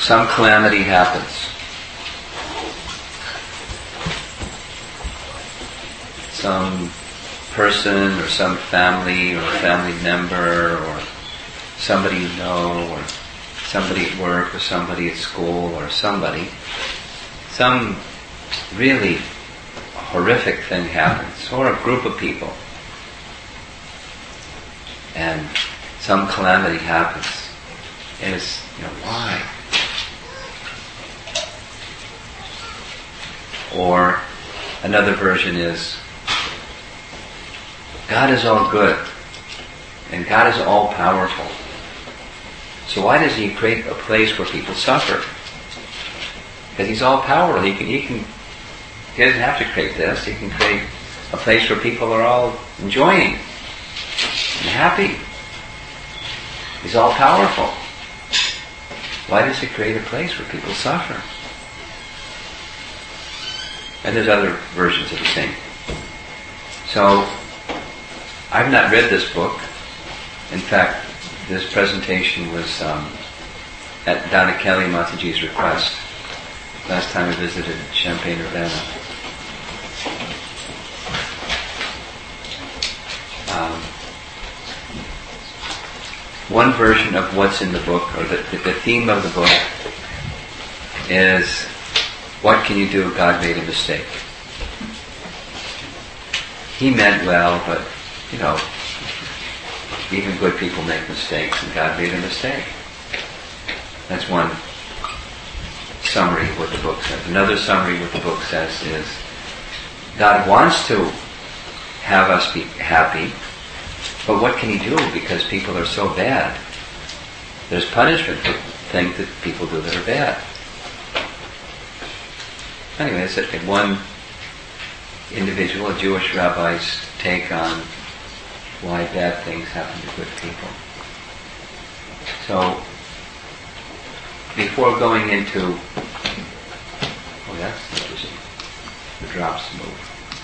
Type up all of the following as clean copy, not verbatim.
some calamity happens. Some person or some family or a family member or somebody you know or somebody at work or somebody at school or somebody, some really horrific thing happens, or a group of people, and some calamity happens. Is, why? Or another version is, God is all good, and God is all powerful. So why does He create a place where people suffer? Because He's all powerful. He doesn't have to create this. He can create a place where people are all enjoying and happy. He's all powerful. Why does He create a place where people suffer? And there's other versions of the same. So, I've not read this book. In fact, this presentation was at Donna Kelly Mataji's request. Last time I visited Champaign-Urbana. One version of what's in the book, or the theme of the book, is, what can you do if God made a mistake? He meant well, but, even good people make mistakes, and God made a mistake. That's one summary of what the book says. Another summary of what the book says is, God wants to have us be happy, but what can He do because people are so bad? There's punishment for things that people do that are bad. Anyway, it's one individual, a Jewish rabbi's take on why bad things happen to good people. So, before going into... Oh, that's interesting. The drops move.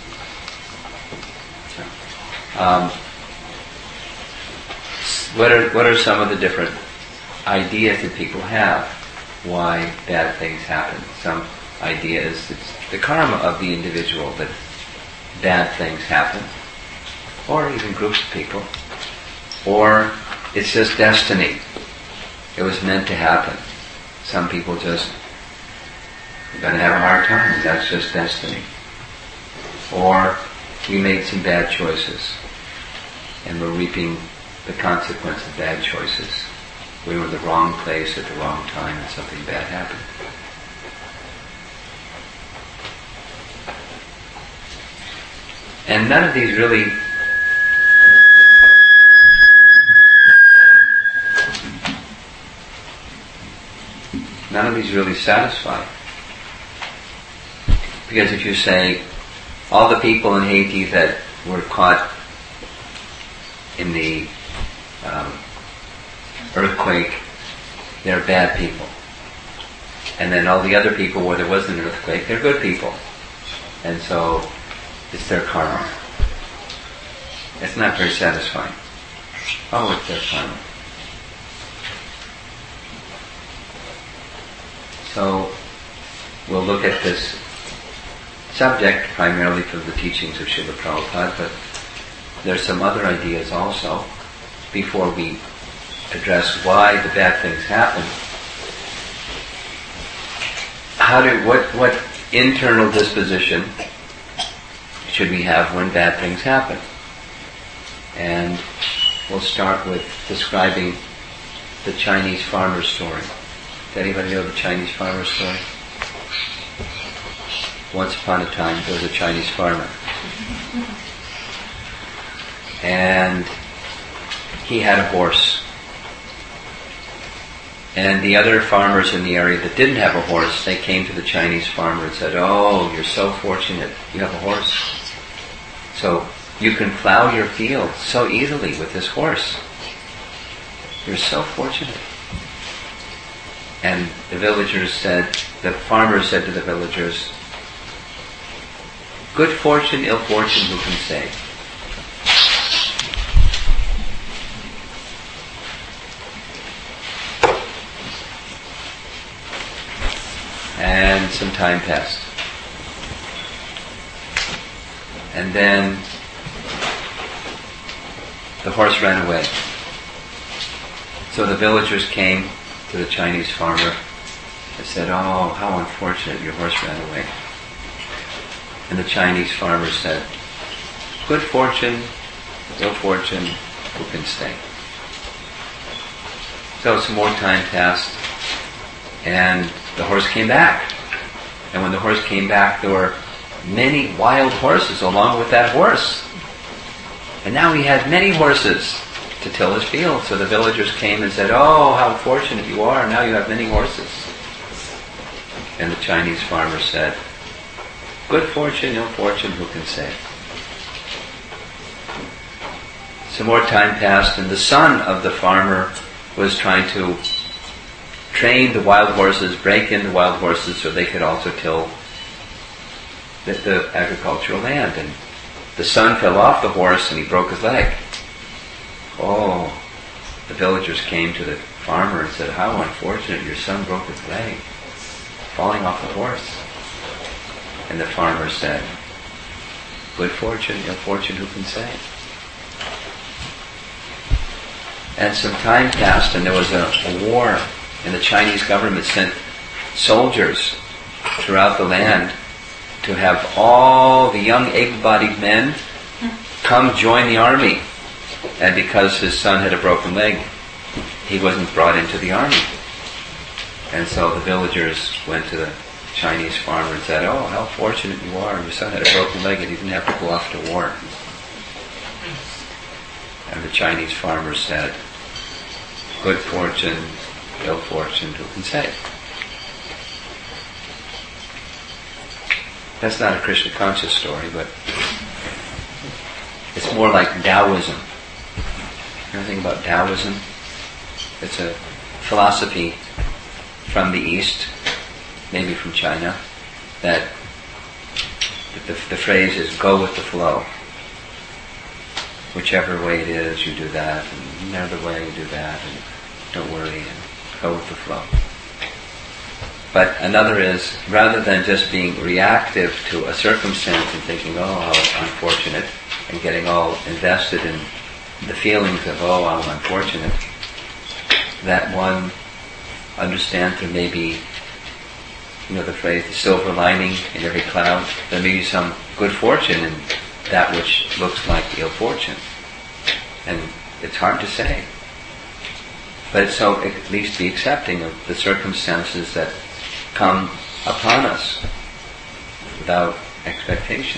What are some of the different ideas that people have why bad things happen? Some idea is it's the karma of the individual that bad things happen, or even groups of people, or it's just destiny. It was meant to happen. Some people just are going to have a hard time. That's just destiny. Or we made some bad choices, and we're reaping the consequence of bad choices. We were in the wrong place at the wrong time, and something bad happened. And none of these really satisfy. Because if you say, all the people in Haiti that were caught in the earthquake, they're bad people. And then all the other people where there wasn't an earthquake, they're good people. And so it's their karma. It's not very satisfying. Oh, it's their karma. So we'll look at this subject primarily from the teachings of Srila Prabhupada, but there's some other ideas also before we address why the bad things happen. What internal disposition should we have when bad things happen? And we'll start with describing the Chinese farmer story. Does anybody know the Chinese farmer story? Once upon a time, there was a Chinese farmer. And he had a horse. And the other farmers in the area that didn't have a horse, they came to the Chinese farmer and said, "Oh, you're so fortunate. You have a horse. So you can plow your field so easily with this horse. You're so fortunate." And the farmers said to the villagers, "Good fortune, ill fortune, who can say?" And some time passed. And then the horse ran away. So the villagers came to the Chinese farmer and said, "Oh, how unfortunate, your horse ran away." And the Chinese farmer said, "Good fortune, ill fortune, who can say?" So some more time passed, and the horse came back. And when the horse came back, there were many wild horses along with that horse. And now he had many horses to till his field. So the villagers came and said, "Oh, how fortunate you are, now you have many horses." And the Chinese farmer said, "Good fortune, ill fortune, who can say?" Some more time passed, and the son of the farmer was trying to train the wild horses, break in the wild horses so they could also till the agricultural land. And the son fell off the horse and he broke his leg. Oh, the villagers came to the farmer and said, "How unfortunate, your son broke his leg, falling off the horse." And the farmer said, "Good fortune, ill fortune, who can say?" And some time passed, and there was a war, and the Chinese government sent soldiers throughout the land to have all the young able-bodied men come join the army. And because his son had a broken leg, he wasn't brought into the army. And so the villagers went to the Chinese farmer and said, "Oh, how fortunate you are. Your son had a broken leg and he didn't have to go off to war." And the Chinese farmer said, "Good fortune, ill fortune, who can say?" That's not a Krishna conscious story, but it's more like Taoism. You know anything about Taoism? It's a philosophy from the East, maybe from China, that the phrase is "go with the flow." Whichever way it is, you do that, and another way you do that, and don't worry, and go with the flow. But another is, rather than just being reactive to a circumstance and thinking, "Oh, how unfortunate," and getting all invested in the feelings of, "Oh, how unfortunate," that one understands there may be, the phrase, the silver lining in every cloud. There may be some good fortune in that which looks like ill fortune. And it's hard to say. But so at least be accepting of the circumstances that come upon us without expectation.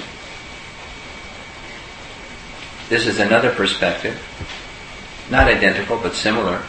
This is another perspective, not identical but similar,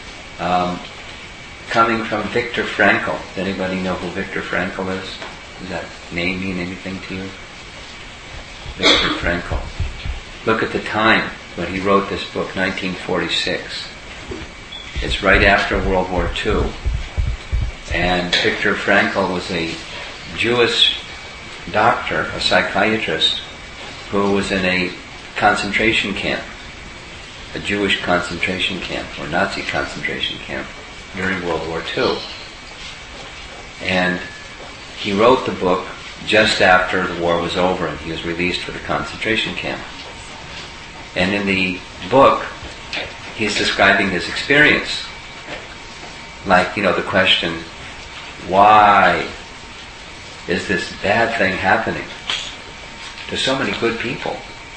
coming from Viktor Frankl. Does anybody know who Viktor Frankl is? Does that name mean anything to you? Viktor Frankl. Look at the time when he wrote this book, 1946. It's right after World War II. And Viktor Frankl was a Jewish doctor, a psychiatrist, who was in a concentration camp, a Jewish concentration camp, or Nazi concentration camp, during World War II. And he wrote the book just after the war was over and he was released for the concentration camp. And in the book, he's describing his experience. Like, the question, why is this bad thing happening to so many good people?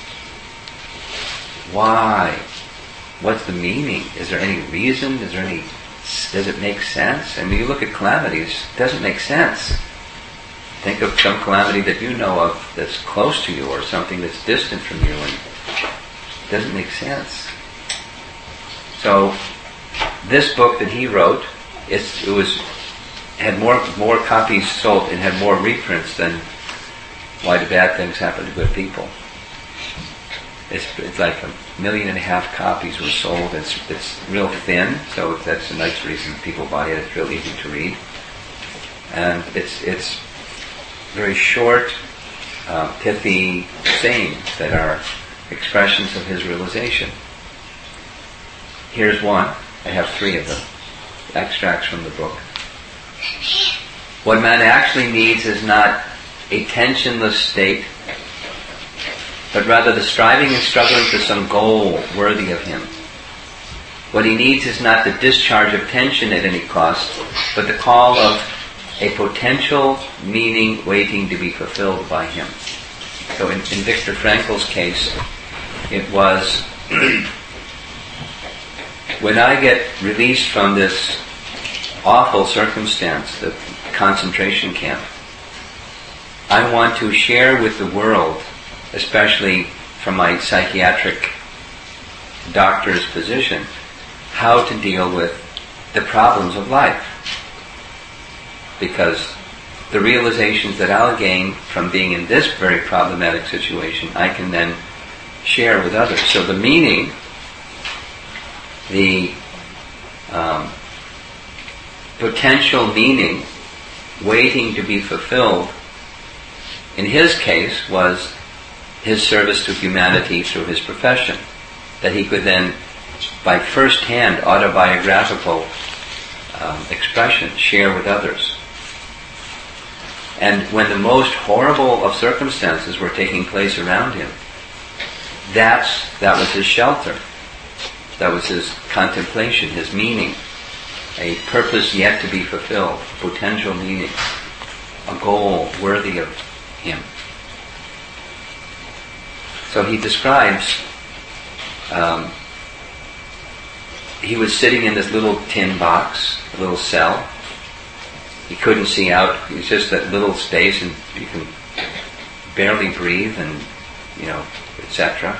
Why? What's the meaning? Is there any reason? Does it make sense? And when you look at calamities, it doesn't make sense. Think of some calamity that you know of that's close to you or something that's distant from you and it doesn't make sense. So this book that he wrote, had more copies sold and had more reprints than Why Do Bad Things Happen to Good People. It's like 1.5 million copies were sold. It's real thin, so that's a nice reason people buy it. It's real easy to read, and it's very short, pithy sayings that are expressions of his realization. Here's one. I have 3 of them. Extracts from the book. What man actually needs is not a tensionless state, but rather the striving and struggling for some goal worthy of him. What he needs is not the discharge of tension at any cost, but the call of a potential meaning waiting to be fulfilled by him. So in Viktor Frankl's case, it was, when I get released from this awful circumstance, the concentration camp, I want to share with the world, especially from my psychiatric doctor's position, how to deal with the problems of life. Because the realizations that I'll gain from being in this very problematic situation, I can then share with others. So the meaning, the potential meaning waiting to be fulfilled, in his case, was his service to humanity through his profession, that he could then, by first-hand autobiographical expression, share with others. And when the most horrible of circumstances were taking place around him, that was his shelter. That was his contemplation, his meaning, a purpose yet to be fulfilled, potential meaning, a goal worthy of him. So he describes, he was sitting in this little tin box, a little cell. He couldn't see out. It's just that little space, and you can barely breathe, and etc.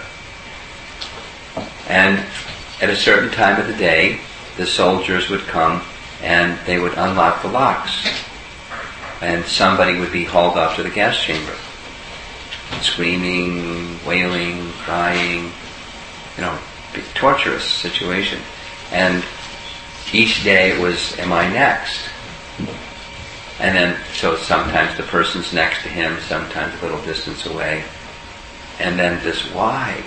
And at a certain time of the day, the soldiers would come and they would unlock the locks, and somebody would be hauled off to the gas chamber, screaming, wailing, crying, torturous situation. And each day it was, am I next? And then, so sometimes the person's next to him, sometimes a little distance away. And then this why.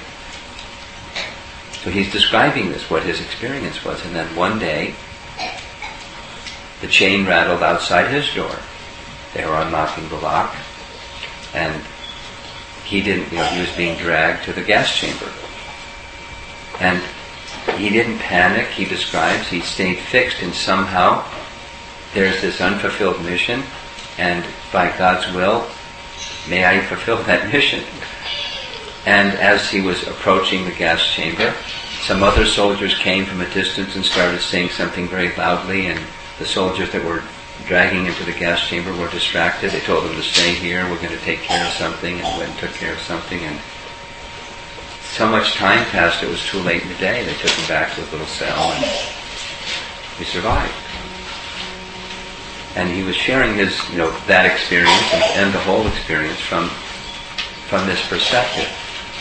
So he's describing this, what his experience was. And then one day, the chain rattled outside his door. They were unlocking the lock. And he didn't, he was being dragged to the gas chamber. And he didn't panic, he describes. He stayed fixed, and somehow there's this unfulfilled mission, and by God's will, may I fulfill that mission. And as he was approaching the gas chamber, some other soldiers came from a distance and started saying something very loudly, and the soldiers that were dragging him to the gas chamber were distracted. They told him to stay here, we're going to take care of something, and he went and took care of something, and so much time passed, it was too late in the day. They took him back to his little cell, and he survived. And he was sharing his, that experience and the whole experience from this perspective.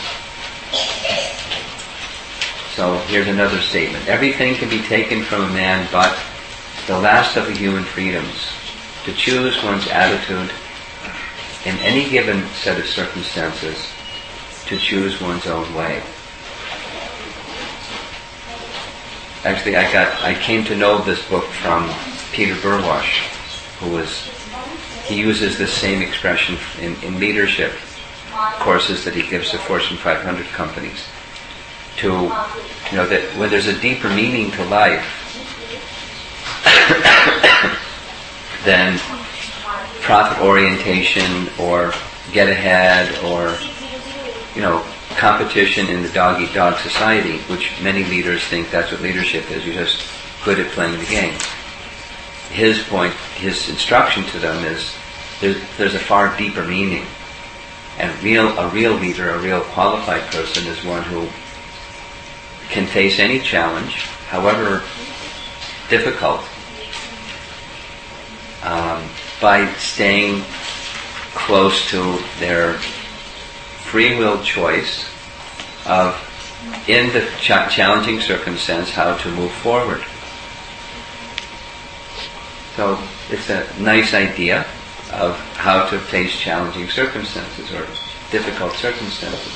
So here's another statement. Everything can be taken from a man but the last of the human freedoms, to choose one's attitude in any given set of circumstances, to choose one's own way. Actually, I came to know this book from Peter Burwash, he uses this same expression in leadership courses that he gives to Fortune 500 companies. That when there's a deeper meaning to life than profit orientation or get ahead or competition in the dog-eat-dog society, which many leaders think that's what leadership is. You're just good at playing the game. His point, his instruction to them is there's a far deeper meaning. And a real leader, a real qualified person is one who can face any challenge, however difficult, by staying close to their free will choice of, in the challenging circumstance, how to move forward. So it's a nice idea of how to face challenging circumstances or difficult circumstances.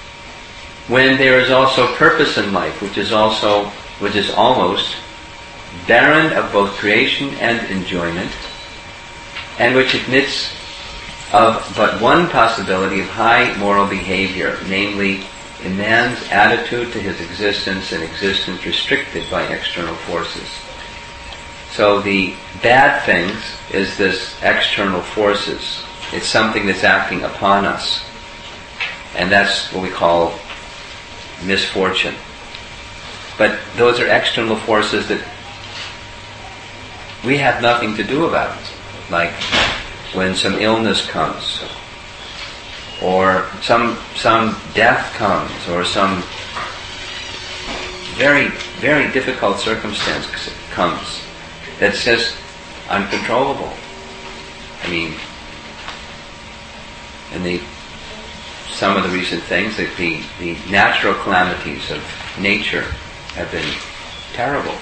When there is also purpose in life, which is almost barren of both creation and enjoyment, and which admits of but one possibility of high moral behavior, namely a man's attitude to his existence and existence restricted by external forces. So the bad things is this external forces. It's something that's acting upon us. And that's what we call misfortune. But those are external forces that we have nothing to do about. Like when some illness comes, or some death comes, or some very, very difficult circumstance comes that's just uncontrollable. I mean, and some of the recent things, that the natural calamities of nature have been terrible.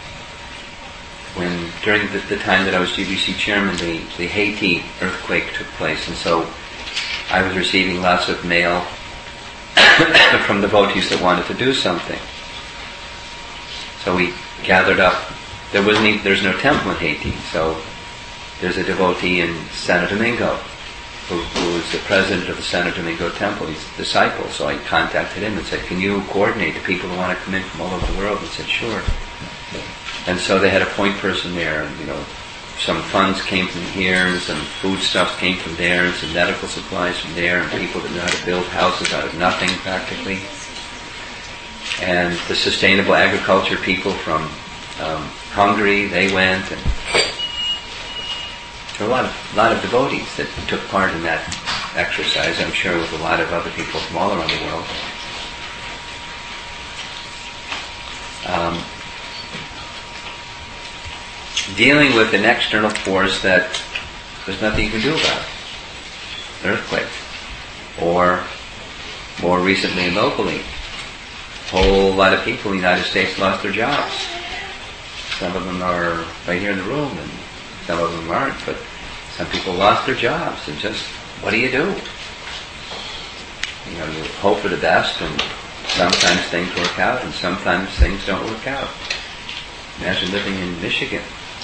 When during the time that I was GBC chairman, the Haiti earthquake took place, and so I was receiving lots of mail from devotees that wanted to do something. So we gathered up. There's no temple in Haiti, so there's a devotee in Santo Domingo who is the president of the Santo Domingo temple. He's a disciple, so I contacted him and said, "Can you coordinate the people who want to come in from all over the world?" He said, "Sure." And so they had a point person there, and some funds came from here, and some foodstuffs came from there, and some medical supplies from there, and people that know how to build houses out of nothing practically. And the sustainable agriculture people from Hungary, they went, and there were a lot of devotees that took part in that exercise, I'm sure, with a lot of other people from all around the world. Dealing with an external force that there's nothing you can do about. An earthquake. Or, more recently and locally, a whole lot of people in the United States lost their jobs. Some of them are right here in the room, and some of them aren't, but some people lost their jobs, and just, what do? You hope for the best, and sometimes things work out, and sometimes things don't work out. Imagine living in Michigan.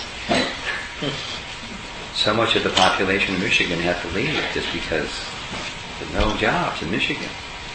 So much of the population of Michigan had to leave just because there's no jobs in Michigan.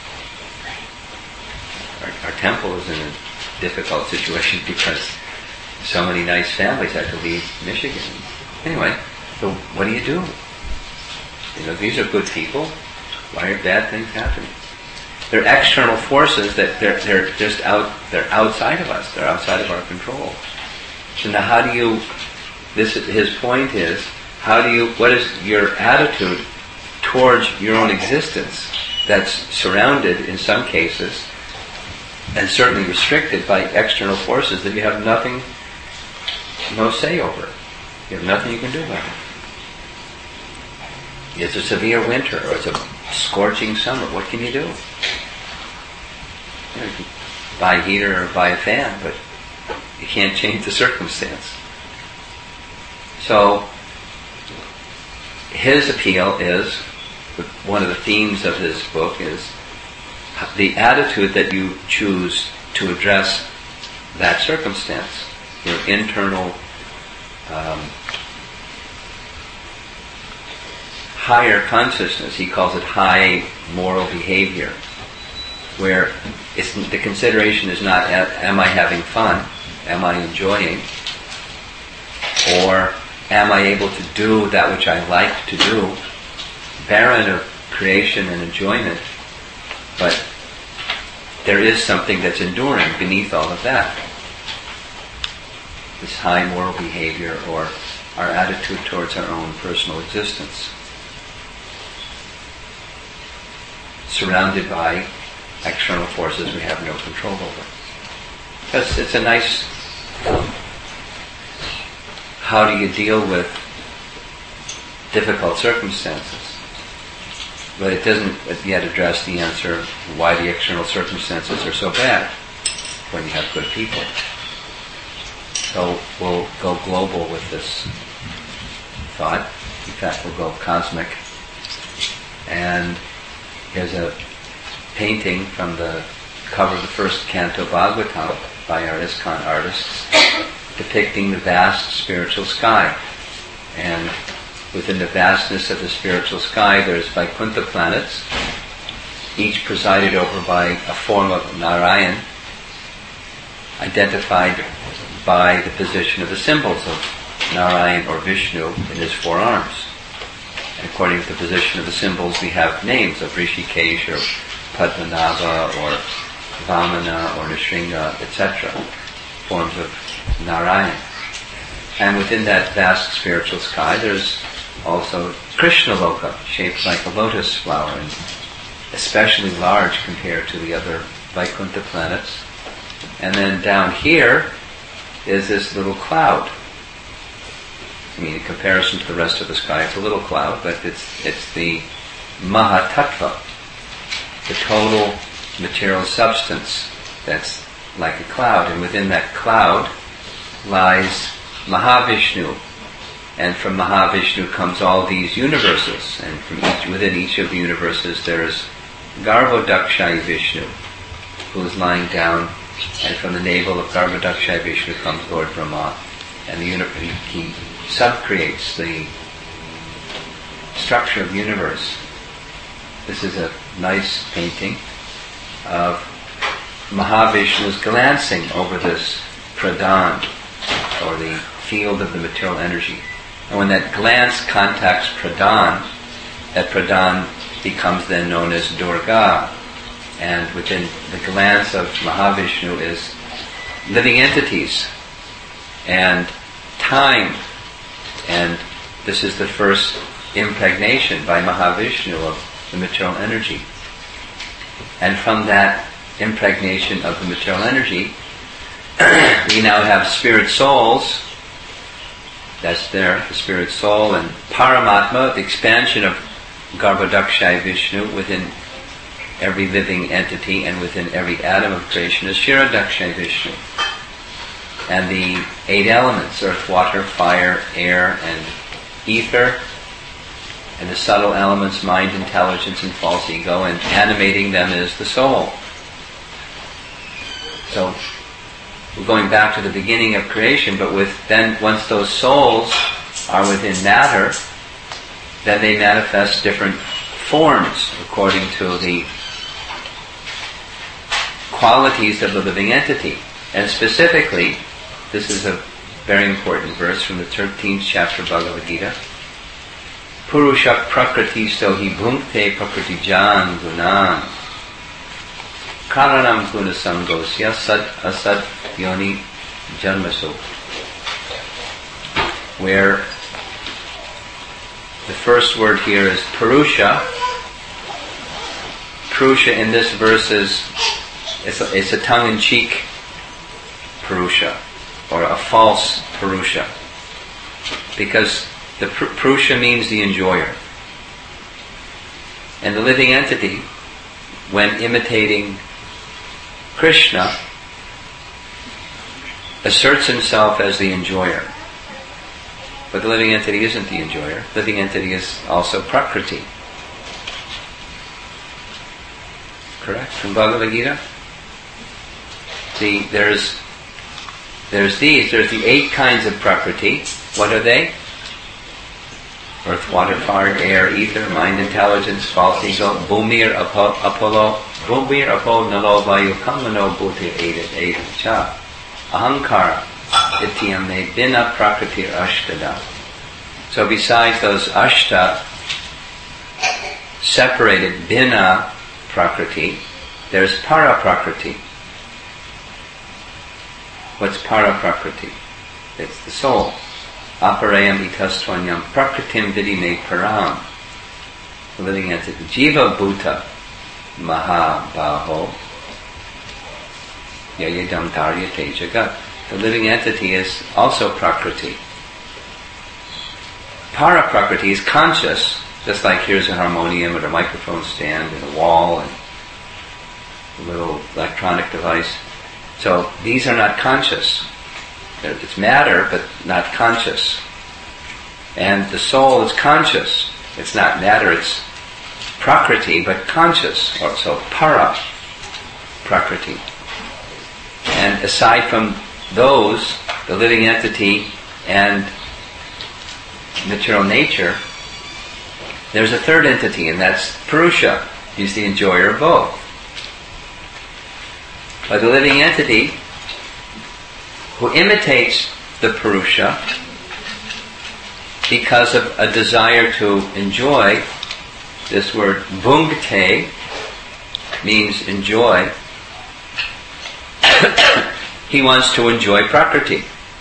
Our temple is in a difficult situation because so many nice families had to leave Michigan. Anyway, so what do? These are good people. Why are bad things happening? They're external forces that they're just they're outside of us. They're outside of our control. So now how do you, his point is, what is your attitude towards your own existence that's surrounded in some cases and certainly restricted by external forces that you have no say over. You have nothing you can do about it. It's a severe winter or it's a scorching summer. What can you do? You can buy a heater or buy a fan, but you can't change the circumstance. So his appeal is, one of the themes of his book is the attitude that you choose to address that circumstance, your internal higher consciousness. He calls it high moral behavior, where the consideration is not, am I having fun? Am I enjoying? Or am I able to do that which I like to do? Barren of creation and enjoyment, but there is something that's enduring beneath all of that. This high moral behavior, or our attitude towards our own personal existence, surrounded by external forces we have no control over. Because it's a nice, how do you deal with difficult circumstances? But it doesn't yet address the answer why the external circumstances are so bad when you have good people. So we'll go global with this thought. In fact, we'll go cosmic. And here's a painting from the cover of the first canto Bhagavatam by our ISKCON artists. depicting the vast spiritual sky. And within the vastness of the spiritual sky, there's Vaikuntha planets, each presided over by a form of Narayan, identified by the position of the symbols of Narayan or Vishnu in his four arms. And according to the position of the symbols, we have names of Rishikesh or Padmanabha or Vamana or Nrsimha, etc., forms of Narayan. And within that vast spiritual sky, there's also Krishna Loka, shaped like a lotus flower, and especially large compared to the other Vaikuntha planets. And then down here is this little cloud. I mean, in comparison to the rest of the sky, it's a little cloud, but it's the Mahatattva, the total material substance that's like a cloud. And within that cloud lies Mahavishnu. And from Mahavishnu comes all these universes. And within each of the universes there is Garbhodakshaya Vishnu, who is lying down. And from the navel of Garbhodakshaya Vishnu comes Lord Brahma. And he subcreates the structure of the universe. This is a nice painting of Mahavishnu's glancing over this pradhan, or the field of the material energy. And when that glance contacts pradhan, that pradhan becomes then known as Durga. And within the glance of Mahavishnu is living entities and time. And this is the first impregnation by Mahavishnu of the material energy. And from that impregnation of the material energy, we now have spirit souls. That's there, the spirit soul, and Paramatma, the expansion of Garbhodakshaya Vishnu within every living entity and within every atom of creation is Kshirodakshaya Vishnu. And the 8 elements, earth, water, fire, air, and ether, and the subtle elements, mind, intelligence, and false ego, and animating them is the soul. So we're going back to the beginning of creation, but once those souls are within matter, then they manifest different forms according to the qualities of the living entity. And specifically, this is a very important verse from the 13th chapter of Bhagavad Gita. Purusha prakriti sohi bhunkte prakriti jan gunan karanam guna sangosya sad asad yoni janmaso. Where the first word here is Purusha. Purusha in this verse it's a tongue-in-cheek Purusha, or a false Purusha, because the Purusha means the enjoyer. And the living entity, when imitating Krishna, asserts himself as the enjoyer. But the living entity isn't the enjoyer. The living entity is also Prakriti. Correct? From Bhagavad Gita? There's the 8 kinds of Prakriti. What are they? Earth, water, fire, air, ether, mind, intelligence, false ego, Bhumir, Apollo, Bhumir, Apo, Nalo, Vayu, Kamano, Bhutir, Edat, Cha, Ahankara, Ityam, Me, Bina, Prakriti, Ashtada. So besides those Ashta, separated Bina Prakriti, there's Para Prakriti. What's Para Prakriti? It's the soul. Aparayam itastwanyam prakritim vidime param. The living entity. Jiva bhuta mahabaho yayadam dharyate jagat. The living entity is also Prakriti. Para Prakriti is conscious, just like here's a harmonium or a microphone stand and a wall and a little electronic device. So these are not conscious. It's matter, but not conscious. And the soul is conscious. It's not matter, it's Prakriti, but conscious. Or so Para Prakriti. And aside from those, the living entity and material nature, there's a third entity, and that's Purusha. He's the enjoyer of both. But the living entity who imitates the Purusha because of a desire to enjoy, this word bhungte means enjoy, he wants to enjoy Prakriti.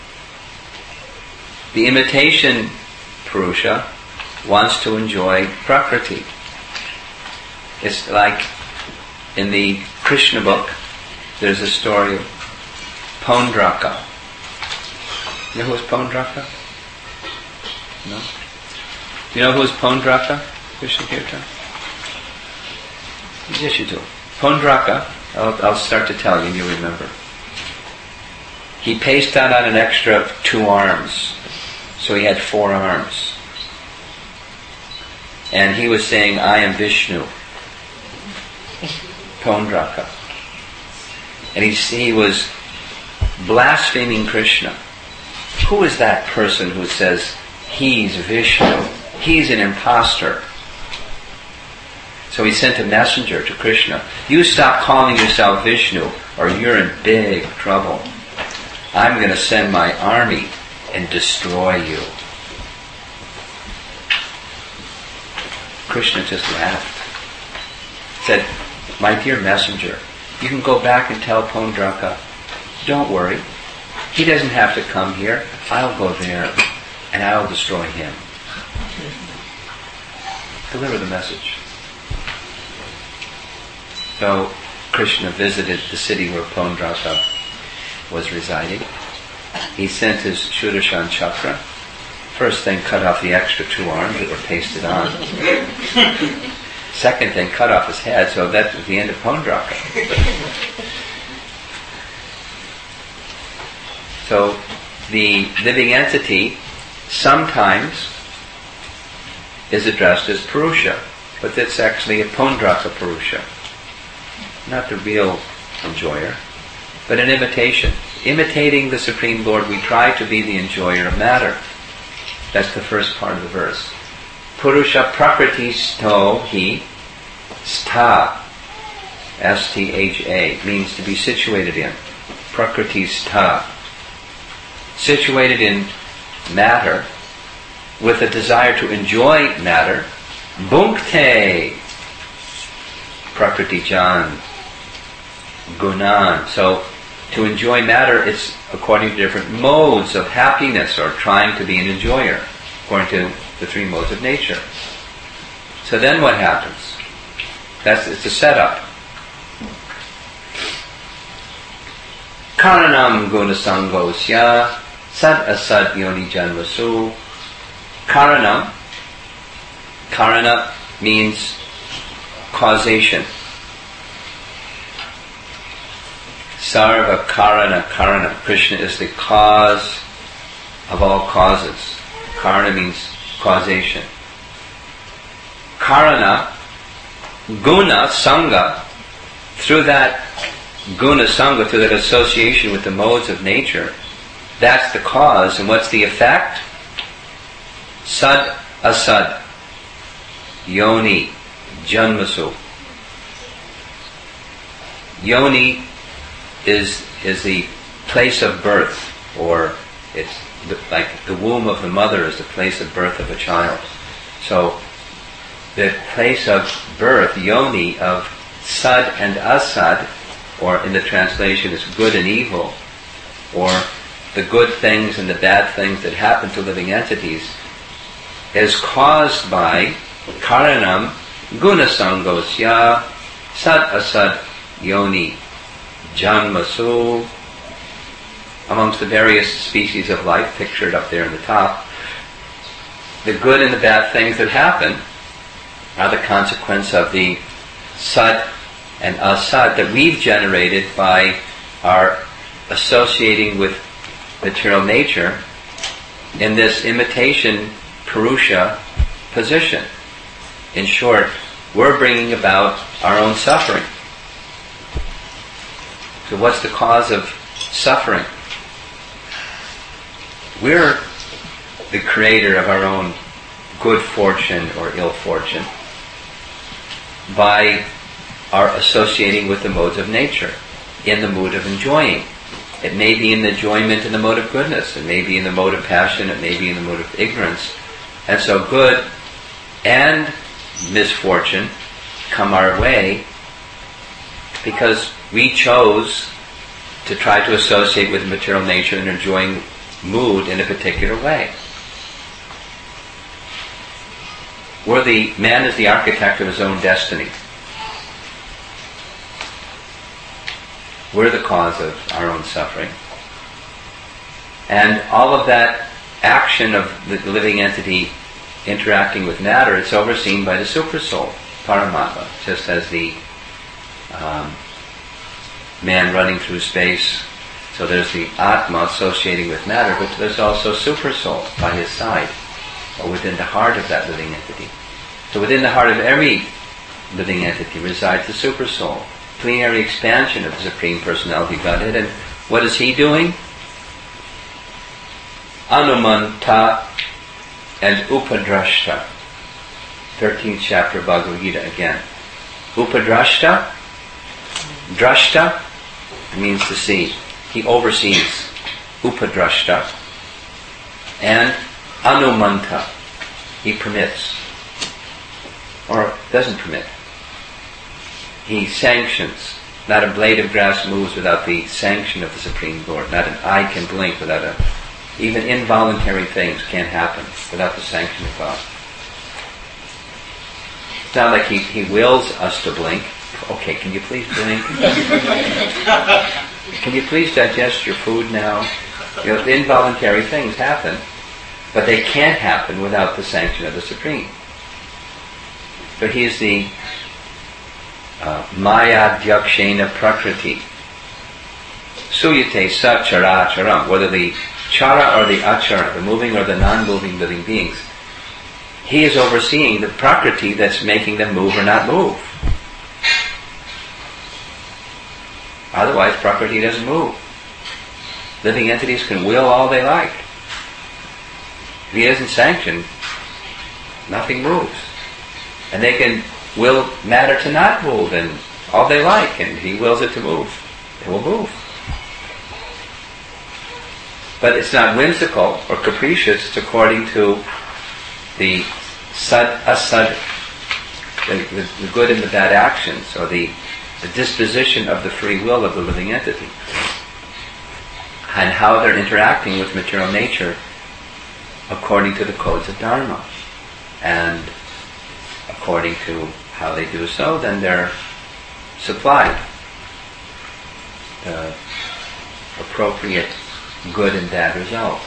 The imitation Purusha wants to enjoy Prakriti. It's like in the Krishna book, there's a story of Paundraka. You know who was Paundraka? No? Do you know who was Paundraka? Krishna Kirtan? Yes, you do. Paundraka, I'll start to tell you and you'll remember. He pasted on an extra 2 arms. So he had 4 arms. And he was saying, I am Vishnu. Paundraka. And he was blaspheming Krishna. Who is that person who says, he's Vishnu? He's an imposter. So he sent a messenger to Krishna. You stop calling yourself Vishnu or you're in big trouble. I'm going to send my army and destroy you. Krishna just laughed. Said, my dear messenger, you can go back and tell Paundraka, don't worry, he doesn't have to come here. I'll go there and I'll destroy him. Deliver the message. So Krishna visited the city where Paundraka was residing. He sent his Sudarshan Chakra. First thing, cut off the extra 2 arms that were pasted on. Second thing, cut off his head, so that was the end of Paundraka. So the living entity sometimes is addressed as Purusha, but that's actually a Paundraka Purusha. Not the real enjoyer, but an imitation. Imitating the Supreme Lord, we try to be the enjoyer of matter. That's the first part of the verse. Purusha prakriti sto hi stha. S-T-H-A means to be situated in. Prakriti stha. Situated in matter with a desire to enjoy matter. Bhunkte. Prakriti jan. Gunan. So, to enjoy matter, it's according to different modes of happiness or trying to be an enjoyer, according to the 3 modes of nature. So then what happens? It's a setup. Karanam gunasangosya sad asad yoni janvasu. Karanam. Karana means causation. Sarva Karana Karana. Krishna is the cause of all causes. Karana means causation. Karana, guna, sangha, through that guna, sangha, through that association with the modes of nature, that's the cause. And what's the effect? Sad asad, yoni, janmasu. Yoni is the place of birth, or it's like the womb of the mother is the place of birth of a child. So the place of birth, yoni, of sad and asad, or in the translation is good and evil, or the good things and the bad things that happen to living entities, is caused by karanam gunasangosya sad asad yoni janmasu, amongst the various species of life pictured up there in the top. The good and the bad things that happen are the consequence of the sad and asad that we've generated by our associating with material nature in this imitation Purusha position. In short, we're bringing about our own suffering. So what's the cause of suffering? we're the creator of our own good fortune or ill fortune by our associating with the modes of nature in the mood of enjoying. It may be in the enjoyment in the mode of goodness, it may be in the mode of passion, it may be in the mode of ignorance. And so good and misfortune come our way because we chose to try to associate with material nature and enjoying mood in a particular way. Man is the architect of his own destiny. We're the cause of our own suffering. And all of that action of the living entity interacting with matter, it's overseen by the Supersoul, Paramatma, just as the man running through space. So there's the Atma associating with matter, but there's also Supersoul by his side, or within the heart of that living entity. So within the heart of every living entity resides the Supersoul, plenary expansion of the Supreme Personality Godhead. And what is he doing? Anumanta and Upadrashta. 13th chapter of Bhagavad Gita again. Upadrashta, drashta means to see. He oversees. Upadrashta. And Anumanta, he permits. Or doesn't permit. He sanctions. Not a blade of grass moves without the sanction of the Supreme Lord. Not an eye can blink without even involuntary things can't happen without the sanction of God. It's not like he wills us to blink. Okay, can you please blink? Can you please digest your food now? Involuntary things happen, but they can't happen without the sanction of the Supreme. So he is the Maya Dyakshena Prakriti. Suyate sa chara charam. Whether the chara or the achara, the moving or the non-moving living beings, he is overseeing the Prakriti that's making them move or not move. Otherwise, Prakriti doesn't move. Living entities can will all they like. If he doesn't sanction, nothing moves. And they can will matter to not move and all they like, and he wills it to move. It will move. But it's not whimsical or capricious. It's according to the sad, asad, the good and the bad actions, or the disposition of the free will of the living entity, and how they're interacting with material nature according to the codes of Dharma. And according to how they do so, then they're supplied the appropriate good and bad result.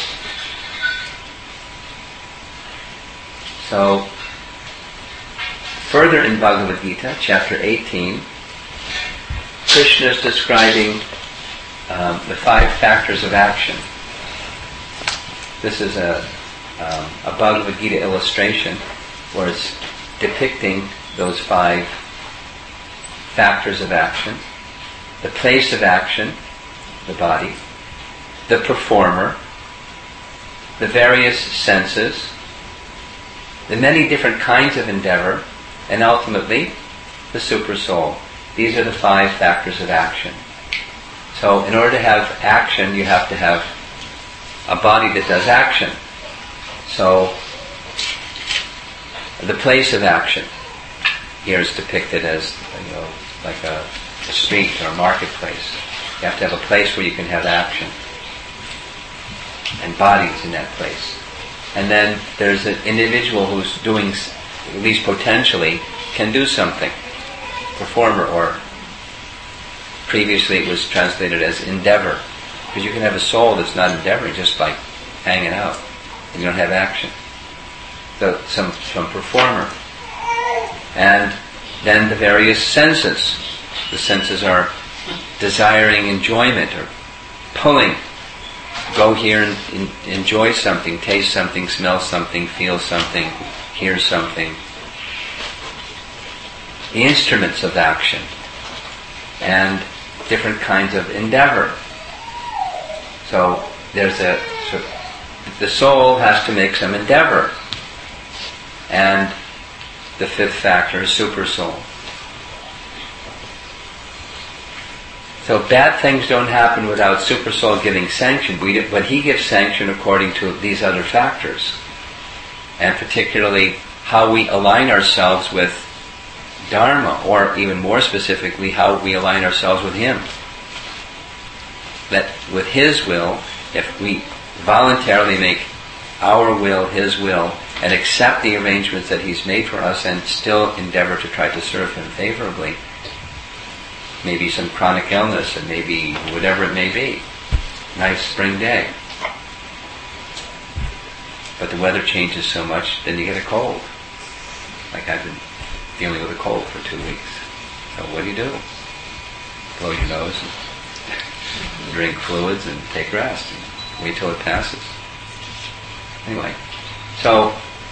So, further in Bhagavad Gita, chapter 18, Krishna is describing the 5 factors of action. This is a Bhagavad Gita illustration where it's depicting those 5 factors of action: the place of action, the body; the performer; the various senses; the many different kinds of endeavor; and ultimately, the Supersoul. These are the 5 factors of action. So, in order to have action, you have to have a body that does action. So, the place of action here is depicted as, like a street or a marketplace. You have to have a place where you can have action and bodies in that place. And then there's an individual who's doing, at least potentially, can do something. Performer, or previously it was translated as endeavor. Because you can have a soul that's not endeavoring, just like hanging out, and you don't have action. So some performer. And then the various senses. The senses are desiring enjoyment, or pulling. Go here and enjoy something, taste something, smell something, feel something, hear something. The instruments of action and different kinds of endeavor. So there's the soul has to make some endeavor. And the fifth factor is supersoul. So bad things don't happen without supersoul giving sanction, but he gives sanction according to these other factors. And particularly how we align ourselves with Dharma, or even more specifically, how we align ourselves with him. That with his will, if we voluntarily make our will his will, and accept the arrangements that he's made for us, and still endeavor to try to serve him favorably, maybe some chronic illness, and maybe whatever it may be, nice spring day, but the weather changes so much, then you get a cold. Like I've been dealing with a cold for 2 weeks. So what do? Blow your nose and drink fluids and take rest and wait till it passes. Anyway, so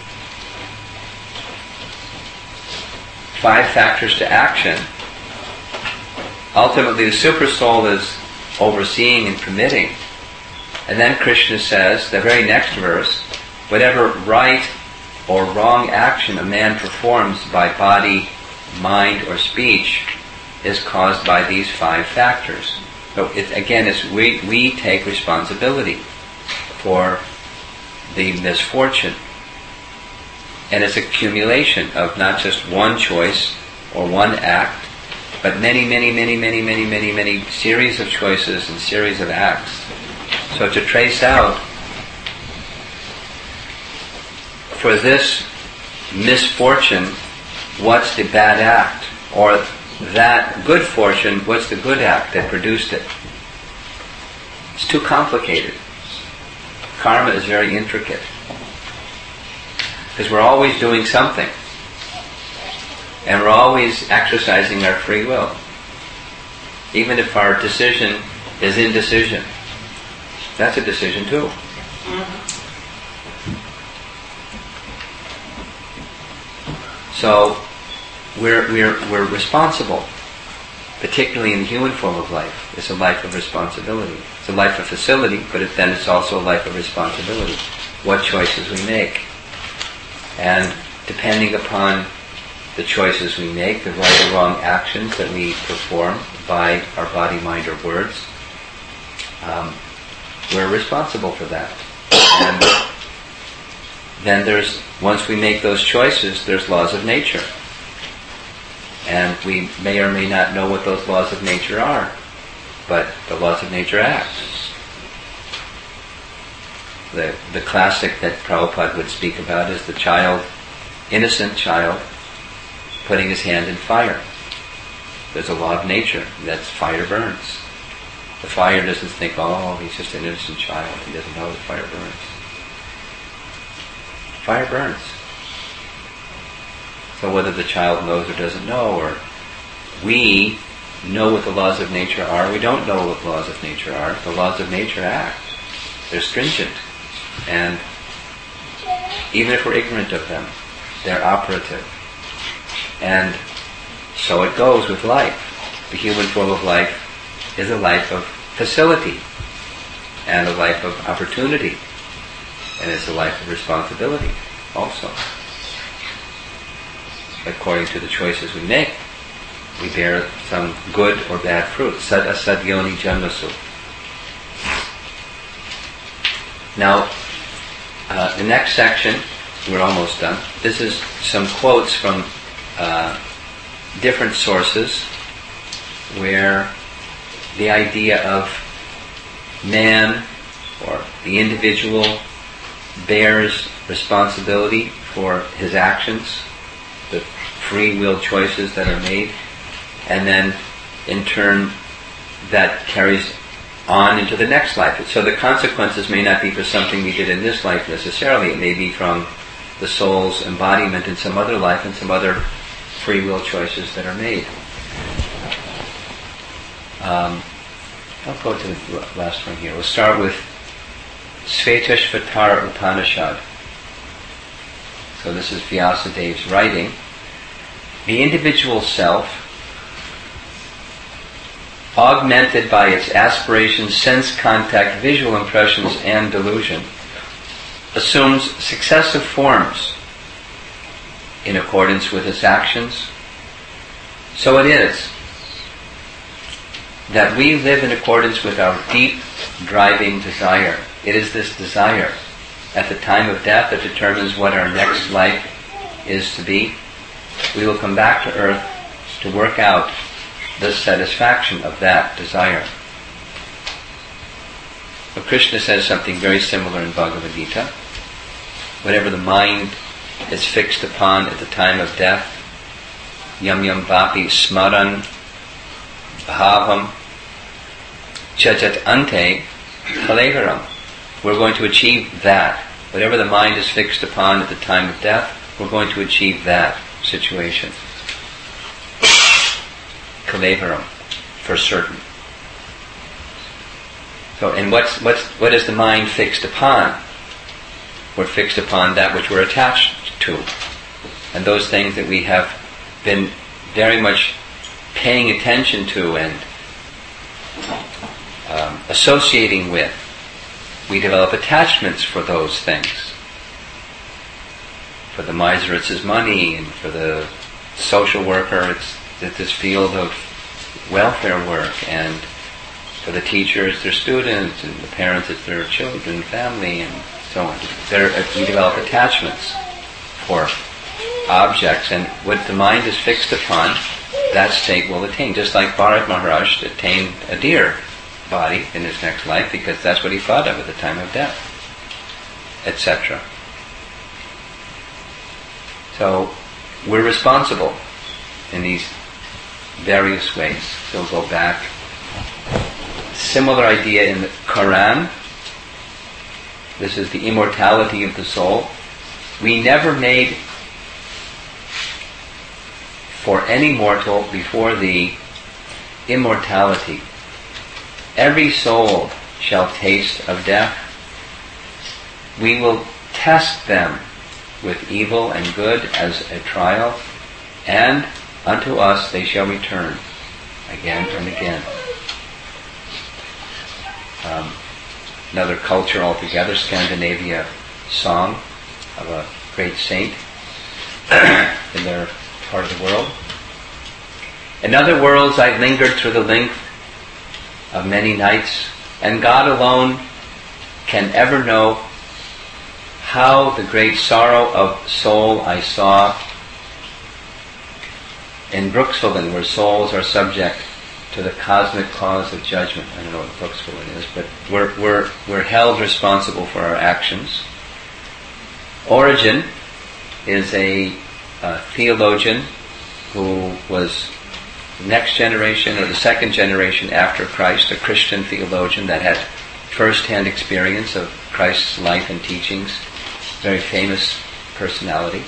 5 factors to action. Ultimately, the supersoul is overseeing and permitting. And then Krishna says, the very next verse, whatever right or wrong action a man performs by body, mind, or speech is caused by these 5 factors. So we take responsibility for the misfortune. And it's accumulation of not just one choice or one act, but many series of choices and series of acts. So to trace out, for this misfortune, what's the bad act? Or that good fortune, what's the good act that produced it? It's too complicated. Karma is very intricate. Because we're always doing something. And we're always exercising our free will. Even if our decision is indecision. That's a decision too. So we're responsible. Particularly in the human form of life. It's a life of responsibility. It's a life of facility, but then it's also a life of responsibility. What choices we make. And depending upon the choices we make, the right or wrong actions that we perform by our body, mind, or words, we're responsible for that. And then once we make those choices, there's laws of nature. And we may or may not know what those laws of nature are, but the laws of nature act. The classic that Prabhupada would speak about is the child, innocent child, putting his hand in fire. There's a law of nature, that's fire burns. The fire doesn't think, oh, he's just an innocent child, he doesn't know the fire burns. Fire burns. So whether the child knows or doesn't know, or we know what the laws of nature are, we don't know what the laws of nature are, the laws of nature act. They're stringent. And even if we're ignorant of them, they're operative. And so it goes with life. The human form of life is a life of facility and a life of opportunity. And it's a life of responsibility also. According to the choices we make, we bear some good or bad fruit. Sad asad yoni janmasu. Now, the next section, we're almost done. This is some quotes from different sources where the idea of man or the individual bears responsibility for his actions, the free will choices that are made, and then in turn that carries on into the next life. So the consequences may not be for something we did in this life necessarily. It may be from the soul's embodiment in some other life and some other free will choices that are made. I'll go to the last one here. We'll start with Svetashvatara Upanishad. So this is Vyasadev's writing. The individual self, augmented by its aspirations, sense contact, visual impressions, and delusion, assumes successive forms in accordance with its actions. So it is that we live in accordance with our deep driving desire. It is this desire at the time of death that determines what our next life is to be. We will come back to earth to work out the satisfaction of that desire. But Krishna says something very similar in Bhagavad Gita. Whatever the mind is fixed upon at the time of death, yam yam vapi smaran bhavam chajat ante kalevaram. We're going to achieve that. Whatever the mind is fixed upon at the time of death, we're going to achieve that situation. Kalevaram, for certain. So, and what is the mind fixed upon? We're fixed upon that which we're attached to. And those things that we have been very much paying attention to and associating with. We develop attachments for those things. For the miser, it's his money, and for the social worker, it's this field of welfare work, and for the teachers, their students, and the parents, it's their children, family, and so on. We develop attachments for objects, and what the mind is fixed upon, that state will attain. Just like Bharat Maharaj attained a deer body in his next life, because that's what he thought of at the time of death, etc. So we're responsible in these various ways. So we'll go back. Similar idea in the Quran. This is the immortality of the soul. We never made for any mortal before thee immortality. Every soul shall taste of death. We will test them with evil and good as a trial, and unto us they shall return again and again. Another culture altogether, Scandinavia song of a great saint in their part of the world. In other worlds I lingered through the length of many nights, and God alone can ever know how the great sorrow of soul I saw in Brooksville, where souls are subject to the cosmic cause of judgment. I don't know what Brooksville is, but we're held responsible for our actions. Origen is a theologian who was next generation or the second generation after Christ, a Christian theologian that had first-hand experience of Christ's life and teachings, very famous personality.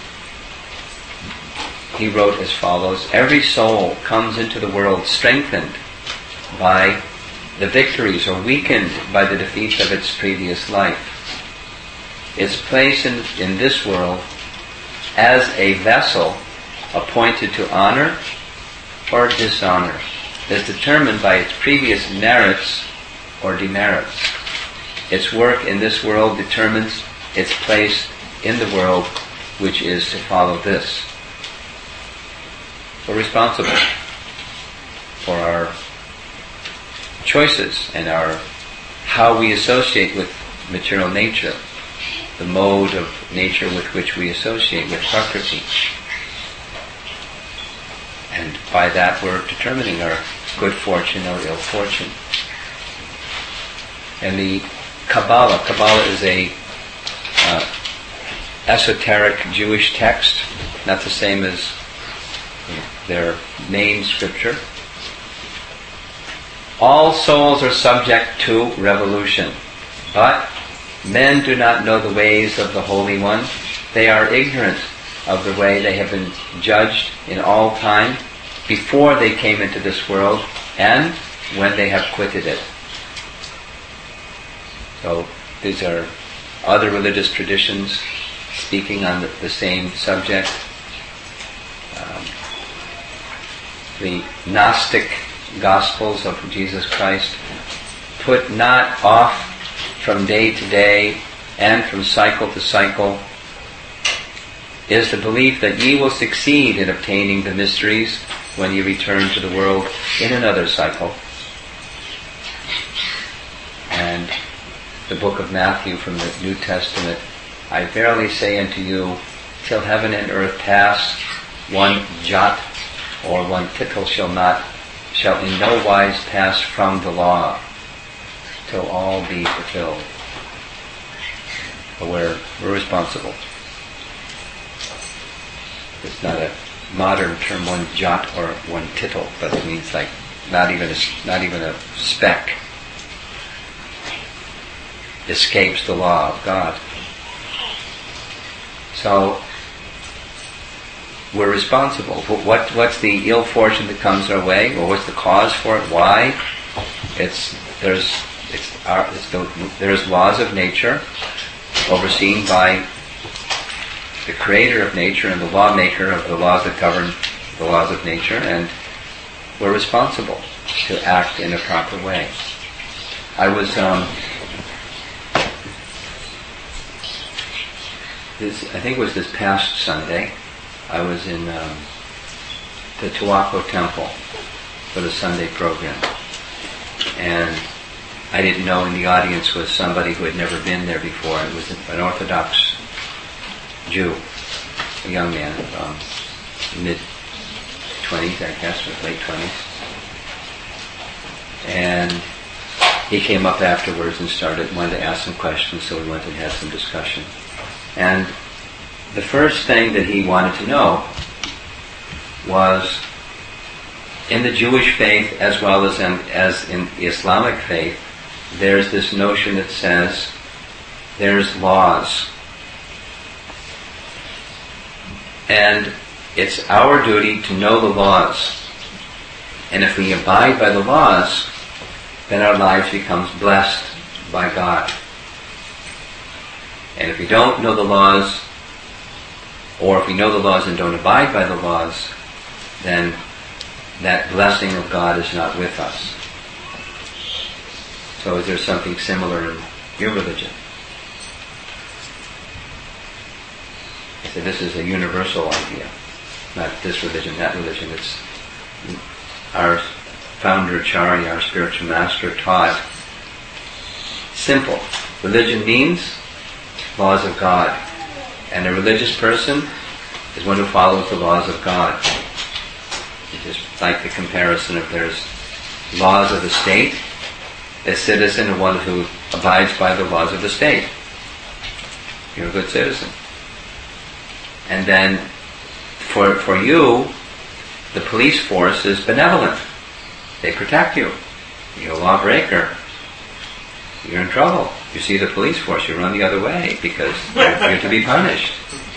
He wrote as follows: every soul comes into the world strengthened by the victories or weakened by the defeats of its previous life. Its place in this world as a vessel appointed to honor or dishonor is determined by its previous merits or demerits. Its work in this world determines its place in the world, which is to follow this. We're responsible for our choices and how we associate with material nature, the mode of nature with which we associate with Prakriti. And by that we're determining our good fortune or ill fortune. And the Kabbalah is a esoteric Jewish text, not the same as their main scripture. All souls are subject to revolution, but men do not know the ways of the Holy One. They are ignorant of the way they have been judged in all time, before they came into this world and when they have quitted it. So these are other religious traditions speaking on the same subject. The Gnostic Gospels of Jesus Christ put not off from day to day and from cycle to cycle, is the belief that ye will succeed in obtaining the mysteries when you return to the world in another cycle. And the book of Matthew from the New Testament, I verily say unto you, till heaven and earth pass, one jot or one tittle shall in no wise pass from the law, till all be fulfilled. But we're responsible. It's not a modern term, one jot or one tittle, but it means like not even a speck escapes the law of God. So we're responsible. What's the ill fortune that comes our way? Well, what's the cause for it? Why? There's laws of nature overseen by the creator of nature and the lawmaker of the laws that govern the laws of nature, and we're responsible to act in a proper way. I was I think it was this past Sunday, I was in the Tuaco Temple for the Sunday program, and I didn't know in the audience was somebody who had never been there before. It was an Orthodox Jew, a young man, mid-20s, I guess, or late 20s. And he came up afterwards and wanted to ask some questions, so we went and had some discussion. And the first thing that he wanted to know was, in the Jewish faith as well as in the Islamic faith, there's this notion that says there's laws. And it's our duty to know the laws. And if we abide by the laws, then our lives becomes blessed by God. And if we don't know the laws, or if we know the laws and don't abide by the laws, then that blessing of God is not with us. So is there something similar in your religion? I say this is a universal idea. Not this religion, that religion. It's our founder Acharya, our spiritual master, taught simple. Religion means laws of God. And a religious person is one who follows the laws of God. It's just like the comparison of there's laws of the state. A citizen is one who abides by the laws of the state. You're a good citizen. And then for you, the police force is benevolent. They protect you. You're a lawbreaker. You're in trouble. You see the police force, you run the other way because you're to be punished.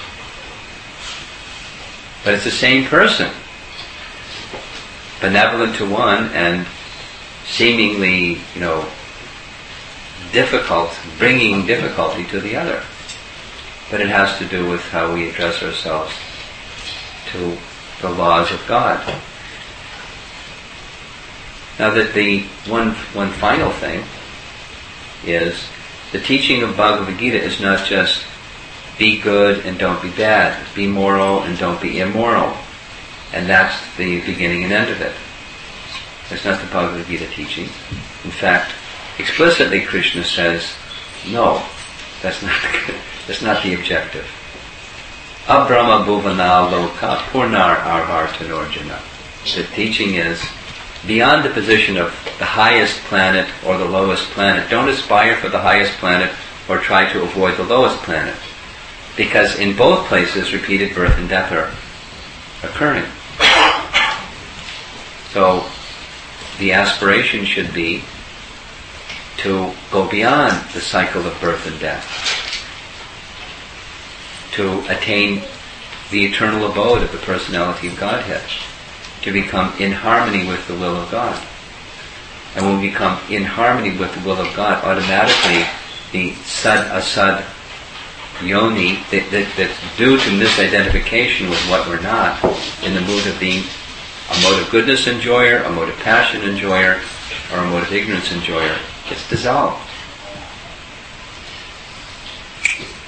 But it's the same person. Benevolent to one and seemingly, difficult, bringing difficulty to the other. But it has to do with how we address ourselves to the laws of God. Now that the one final thing is the teaching of Bhagavad Gita is not just be good and don't be bad, be moral and don't be immoral. And that's the beginning and end of it. That's not the Bhagavad Gita teaching. In fact, explicitly Krishna says, no, that's not the objective. Abrahma bhuvana loka purnar arvartanorjana. The teaching is beyond the position of the highest planet or the lowest planet. Don't aspire for the highest planet or try to avoid the lowest planet. Because in both places repeated birth and death are occurring. So the aspiration should be to go beyond the cycle of birth and death, to attain the eternal abode of the personality of Godhead, to become in harmony with the will of God. And when we become in harmony with the will of God, automatically the sad-asad yoni that's due to misidentification with what we're not, in the mood of being a mode of goodness enjoyer, a mode of passion enjoyer, or a mode of ignorance enjoyer, it's dissolved.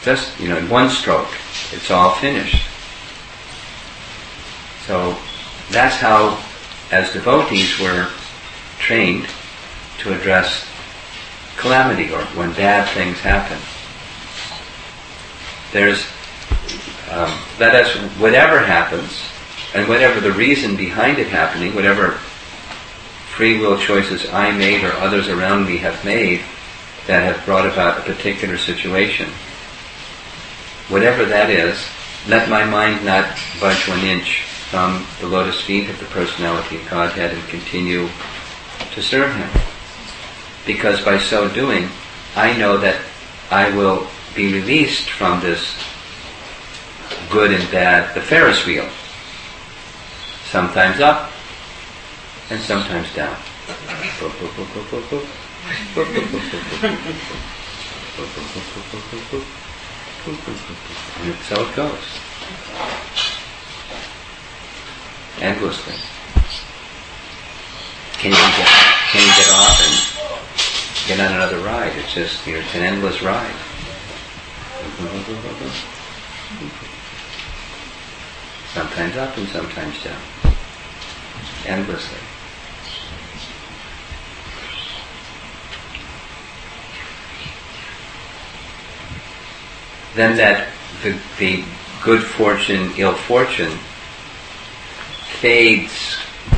just, in one stroke, it's all finished. So that's how, as devotees, we're trained to address calamity, or when bad things happen. There's, whatever happens, and whatever the reason behind it happening, whatever free will choices I made or others around me have made that have brought about a particular situation, whatever that is, let my mind not budge 1 inch from the lotus feet of the personality of Godhead and continue to serve Him. Because by so doing, I know that I will be released from this good and bad, the Ferris wheel. Sometimes up, and sometimes down. And so it goes. Endlessly. Can you get off and get on another ride? It's just, it's an endless ride. Sometimes up and sometimes down. Endlessly. Then that the good fortune, ill fortune fades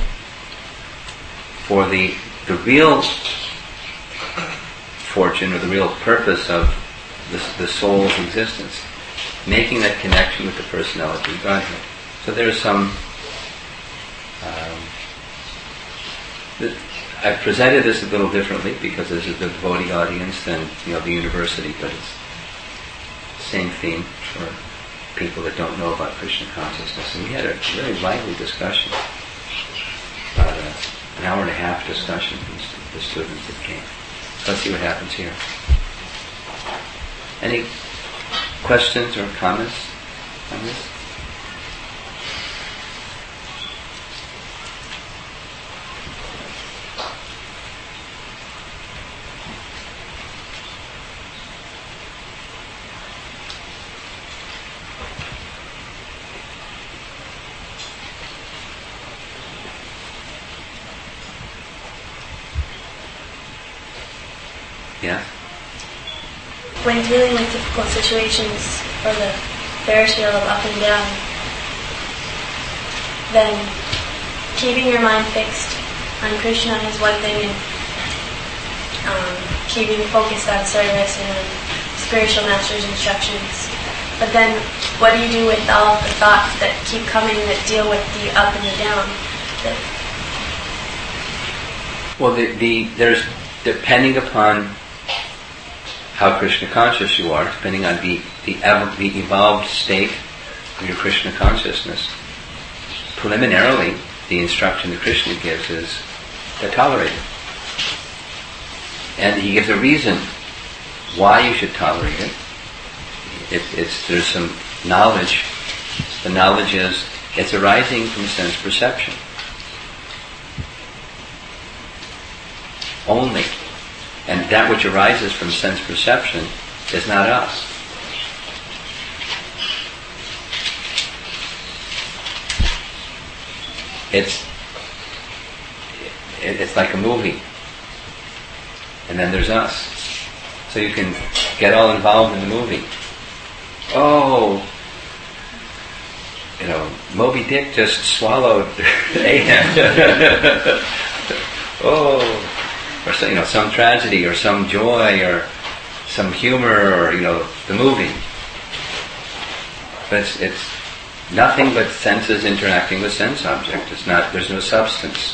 for the real fortune or the real purpose of the soul's existence, making that connection with the personality of Godhead. So there's some I've presented this a little differently because this is the devotee audience than the university, but it's the same theme for people that don't know about Krishna consciousness. And we had a very lively discussion, about an hour and a half discussion with the students that came. So let's see what happens here. Any questions or comments on this? Yeah? When dealing with difficult situations or the Ferris wheel of up and down, then keeping your mind fixed on Krishna is one thing, and keeping focused on service and on spiritual master's instructions. But then what do you do with all of the thoughts that keep coming that deal with the up and the down? Well, there's, depending upon how Krishna conscious you are, depending on the evolved state of your Krishna consciousness, preliminarily the instruction that Krishna gives is to tolerate it. And he gives a reason why you should tolerate it. There's some knowledge. The knowledge is it's arising from sense perception. Only. And that which arises from sense perception is not us. It's like a movie. And then there's us. So you can get all involved in the movie. Oh, Moby Dick just swallowed Ahab. Oh. Or some tragedy, or some joy, or some humor, or the movie. But it's nothing but senses interacting with sense object. It's not. There's no substance.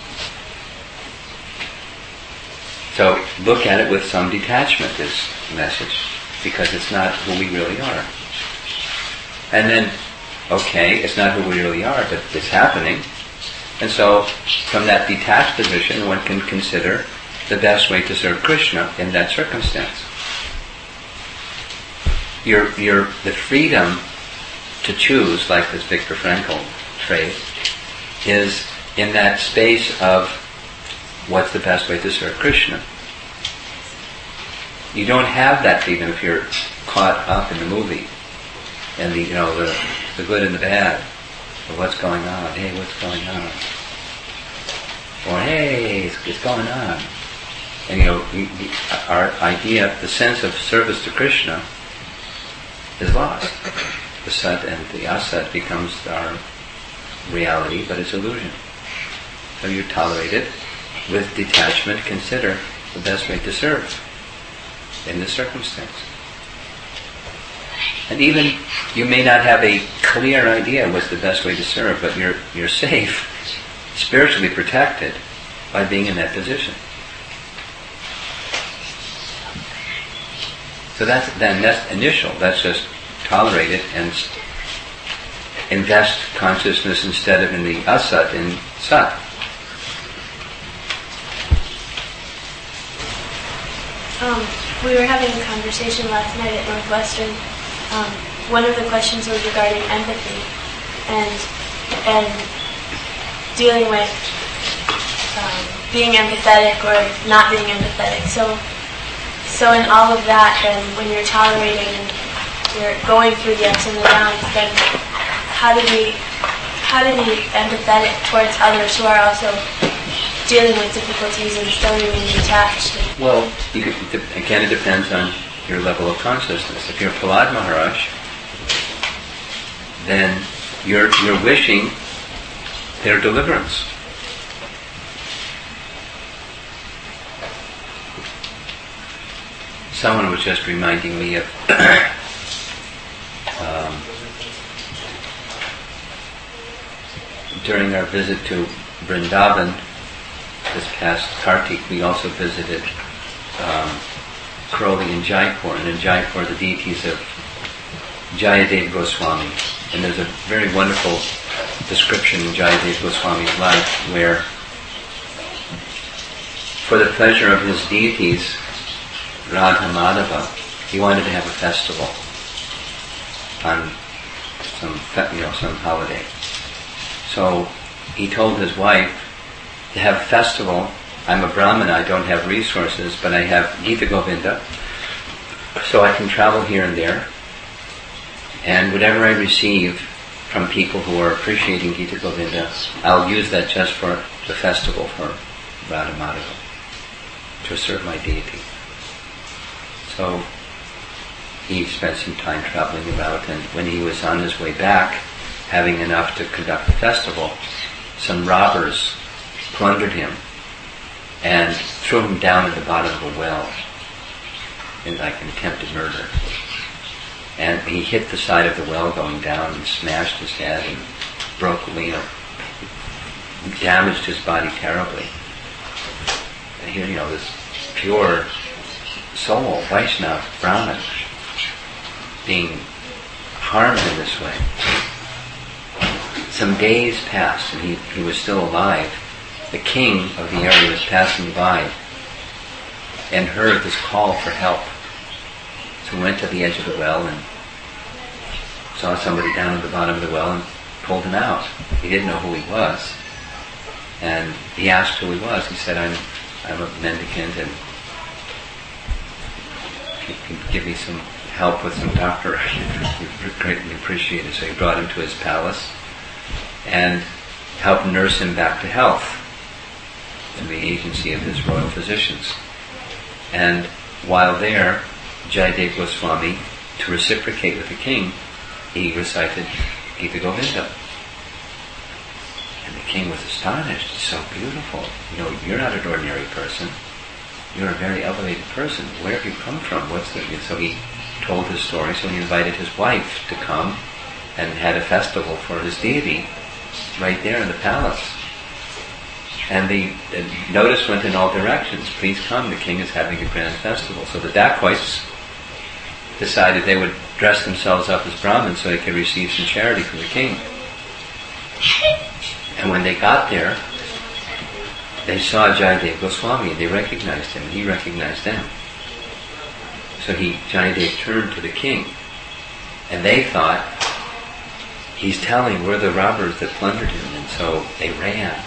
So look at it with some detachment. Is the message, because it's not who we really are. And then, okay, it's not who we really are, but it's happening. And so, from that detached position, one can consider the best way to serve Krishna in that circumstance. The freedom to choose, like this Viktor Frankl phrase, is in that space of what's the best way to serve Krishna. You don't have that freedom if you're caught up in the movie and the good and the bad, or what's going on. Hey, what's going on? Or hey, it's going on. And our idea, the sense of service to Krishna, is lost. The sat and the asat becomes our reality, but it's illusion. So you tolerate it with detachment. Consider the best way to serve in this circumstance. And even you may not have a clear idea what's the best way to serve, but you're safe, spiritually protected by being in that position. So that's initial. That's just tolerate it and invest consciousness instead of in the asat, in sat. We were having a conversation last night at Northwestern. One of the questions was regarding empathy and dealing with being empathetic or not being empathetic. So in all of that, then when you're tolerating and you're going through the ups and the downs, then how to be empathetic towards others who are also dealing with difficulties and still remain detached? Well, again, it depends on your level of consciousness. If you're Prahlad Maharaj, then you're wishing their deliverance. Someone was just reminding me of during our visit to Vrindavan this past Kartik, we also visited Crowley and Jaipur. And in Jaipur, the deities of Jayadev Goswami. And there's a very wonderful description in Jayadev Goswami's life where, for the pleasure of his deities, Radha Madhava, he wanted to have a festival on some holiday. So he told his wife to have a festival. I'm a Brahmana, I don't have resources, but I have Gita Govinda, so I can travel here and there, and whatever I receive from people who are appreciating Gita Govinda, I'll use that just for the festival for Radha Madhava, to serve my deity. So he spent some time traveling about, and when he was on his way back, having enough to conduct the festival, some robbers plundered him and threw him down at the bottom of a well in like an attempted murder. And he hit the side of the well going down and smashed his head and broke, damaged his body terribly. And here, this pure soul, Vaishnava, Brahman, being harmed in this way. Some days passed and he was still alive. The king of the area was passing by and heard this call for help. So he went to the edge of the well and saw somebody down at the bottom of the well and pulled him out. He didn't know who he was. And he asked who he was. He said, I'm a mendicant and if you can give me some help with some doctor, I would greatly appreciate it. So he brought him to his palace and helped nurse him back to health through the agency of his royal physicians. And while there, Jayadev Goswami, to reciprocate with the king, he recited Gita Govinda. And the king was astonished. It's so beautiful. You're not an ordinary person. You're a very elevated person. Where have you come from? So he told his story, so he invited his wife to come and had a festival for his deity right there in the palace. And the notice went in all directions. Please come, the king is having a grand festival. So the dacoits decided they would dress themselves up as Brahmins so they could receive some charity from the king. And when they got there, they saw Jayadev Goswami and they recognized him and he recognized them. So Jayadev turned to the king and they thought, he's telling we're the robbers that plundered him, and so they ran.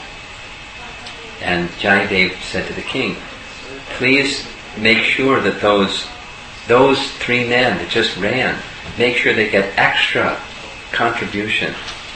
And Jayadev said to the king, please make sure that those those 3 men that just ran, make sure they get extra contribution.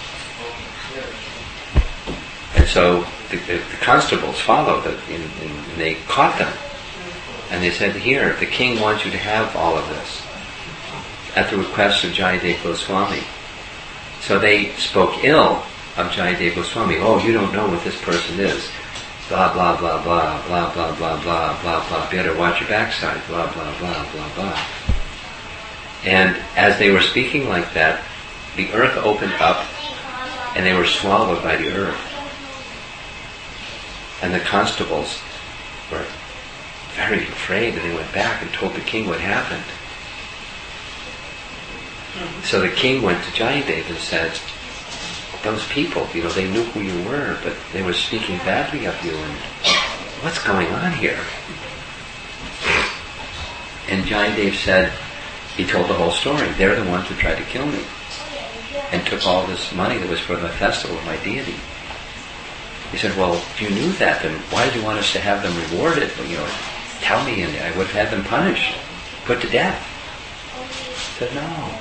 And so the constables followed, and they caught them. And they said, here, the king wants you to have all of this, at the request of Jayadev Goswami. So they spoke ill of Jayadev Goswami. Oh, you don't know what this person is. Blah, blah, blah, blah, blah, blah, blah, blah, blah, blah. Better watch your backside. Blah, blah, blah, blah, blah. And as they were speaking like that, the earth opened up, and they were swallowed by the earth. And the constables were very afraid, and they went back and told the king what happened. So the king went to Jayadev and said, those people, they knew who you were, but they were speaking badly of you, and what's going on here? And Jayadev said, he told the whole story. They're the ones who tried to kill me, and took all this money that was for the festival of my deity. He said, well, if you knew that, then why did you want us to have them rewarded? Well, tell me, and I would have had them punished, put to death. He said, no.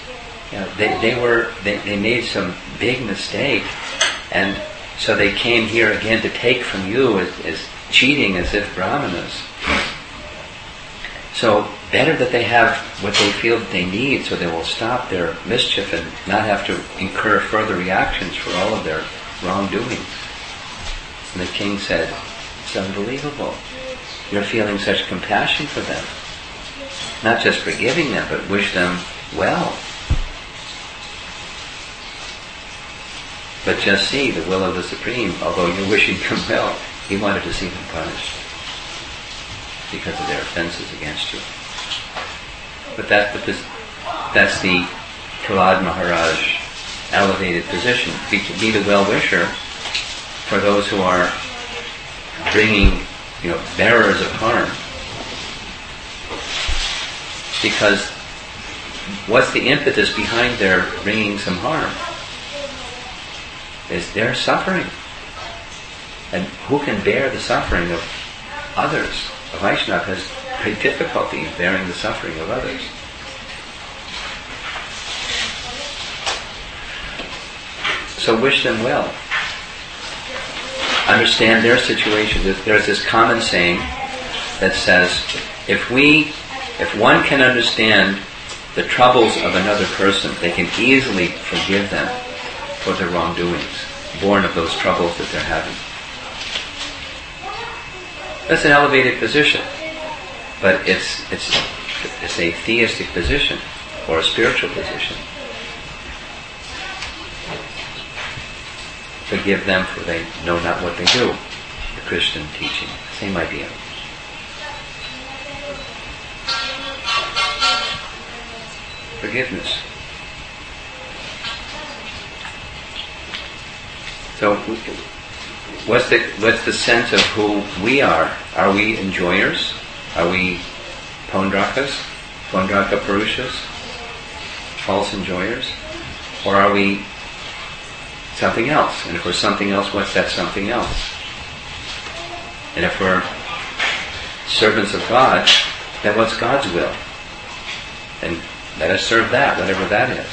They made some big mistake, and so they came here again to take from you as cheating as if brahmanas. So better that they have what they feel that they need, so they will stop their mischief and not have to incur further reactions for all of their wrongdoing. And the king said, it's unbelievable. You're feeling such compassion for them. Not just forgiving them, but wish them well. But just see the will of the Supreme, although you're wishing them well, he wanted to see them punished because of their offenses against you. But that's the Prahlad Maharaj elevated position. Be the well-wisher for those who are bringing, bearers of harm. Because what's the impetus behind their bringing some harm? Is their suffering. And who can bear the suffering of others? A Vaishnava has great difficulty in bearing the suffering of others. So wish them well. Understand their situation. There's this common saying that says, if one can understand the troubles of another person, they can easily forgive them for their wrongdoings, born of those troubles that they're having. That's an elevated position, but it's a theistic position or a spiritual position. Forgive them, for they know not what they do. The Christian teaching, same idea. Forgiveness. So, what's the sense of who we are? Are we enjoyers? Are we Pondrakas? Pondraka Purushas? False enjoyers? Or are we something else? And if we're something else, what's that something else? And if we're servants of God, then what's God's will? And let us serve that, whatever that is.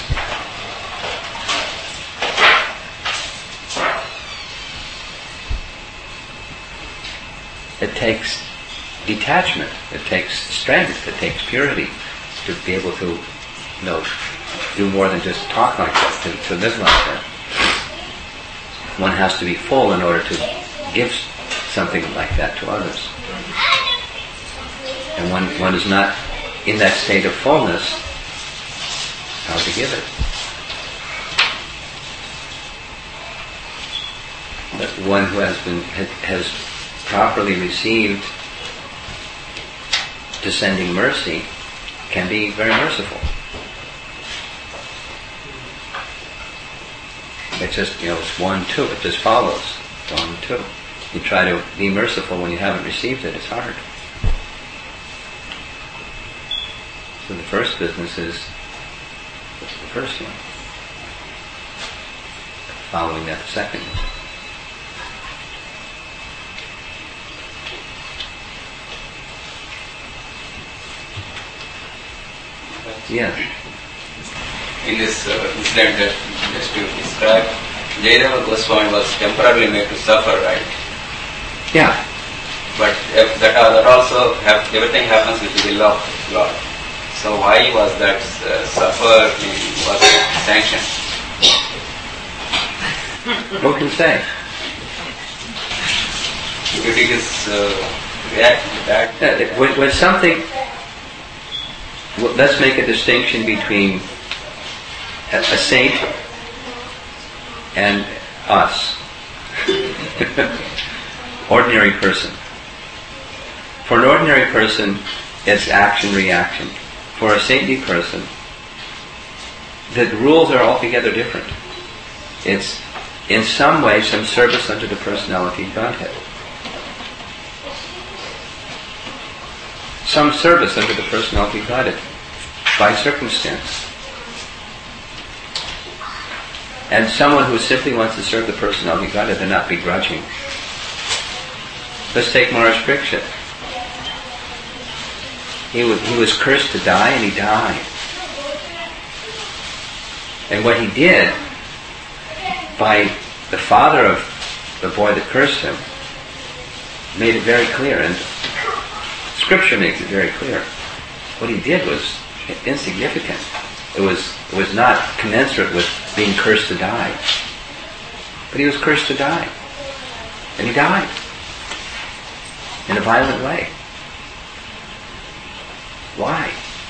It takes detachment, it takes strength, it takes purity to be able to, do more than just talk like that, to live like that. One has to be full in order to give something like that to others. And one is not in that state of fullness, how to give it. But one who has properly received descending mercy can be very merciful. It's just, it's 1, 2. It just follows. 1, 2. You try to be merciful when you haven't received it. It's hard. So the first business is the first one. Following that, the second one. Yes. In this incident that just you described, Jayadeva Goswami was temporarily made to suffer, right? Yeah. But that also everything happens with the will of God. So why was that suffer was sanctioned? Who can say? If it is react that. When something, let's make a distinction between a saint and us, ordinary person. For an ordinary person, it's action-reaction. For a saintly person, the rules are altogether different. It's, in some way, some service unto the personality of Godhead. Some service unto the personality of Godhead, by circumstance. And someone who simply wants to serve the personality of Godhead, they're not begrudging. Let's take Maharaj Parikshit. He was cursed to die, and he died. And what he did, by the father of the boy that cursed him, made it very clear, and Scripture makes it very clear. What he did was insignificant. It was not commensurate with being cursed to die. But he was cursed to die. And he died. In a violent way. Why?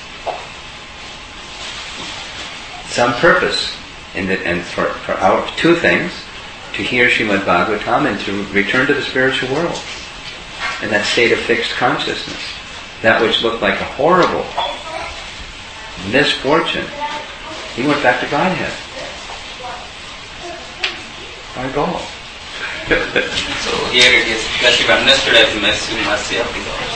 Some purpose in it, and for our two things: to hear Srimad Bhagavatam and to return to the spiritual world. In that state of fixed consciousness. That which looked like a horrible misfortune, he went back to Godhead. Our goal. So here it is just understood as mercy of the God.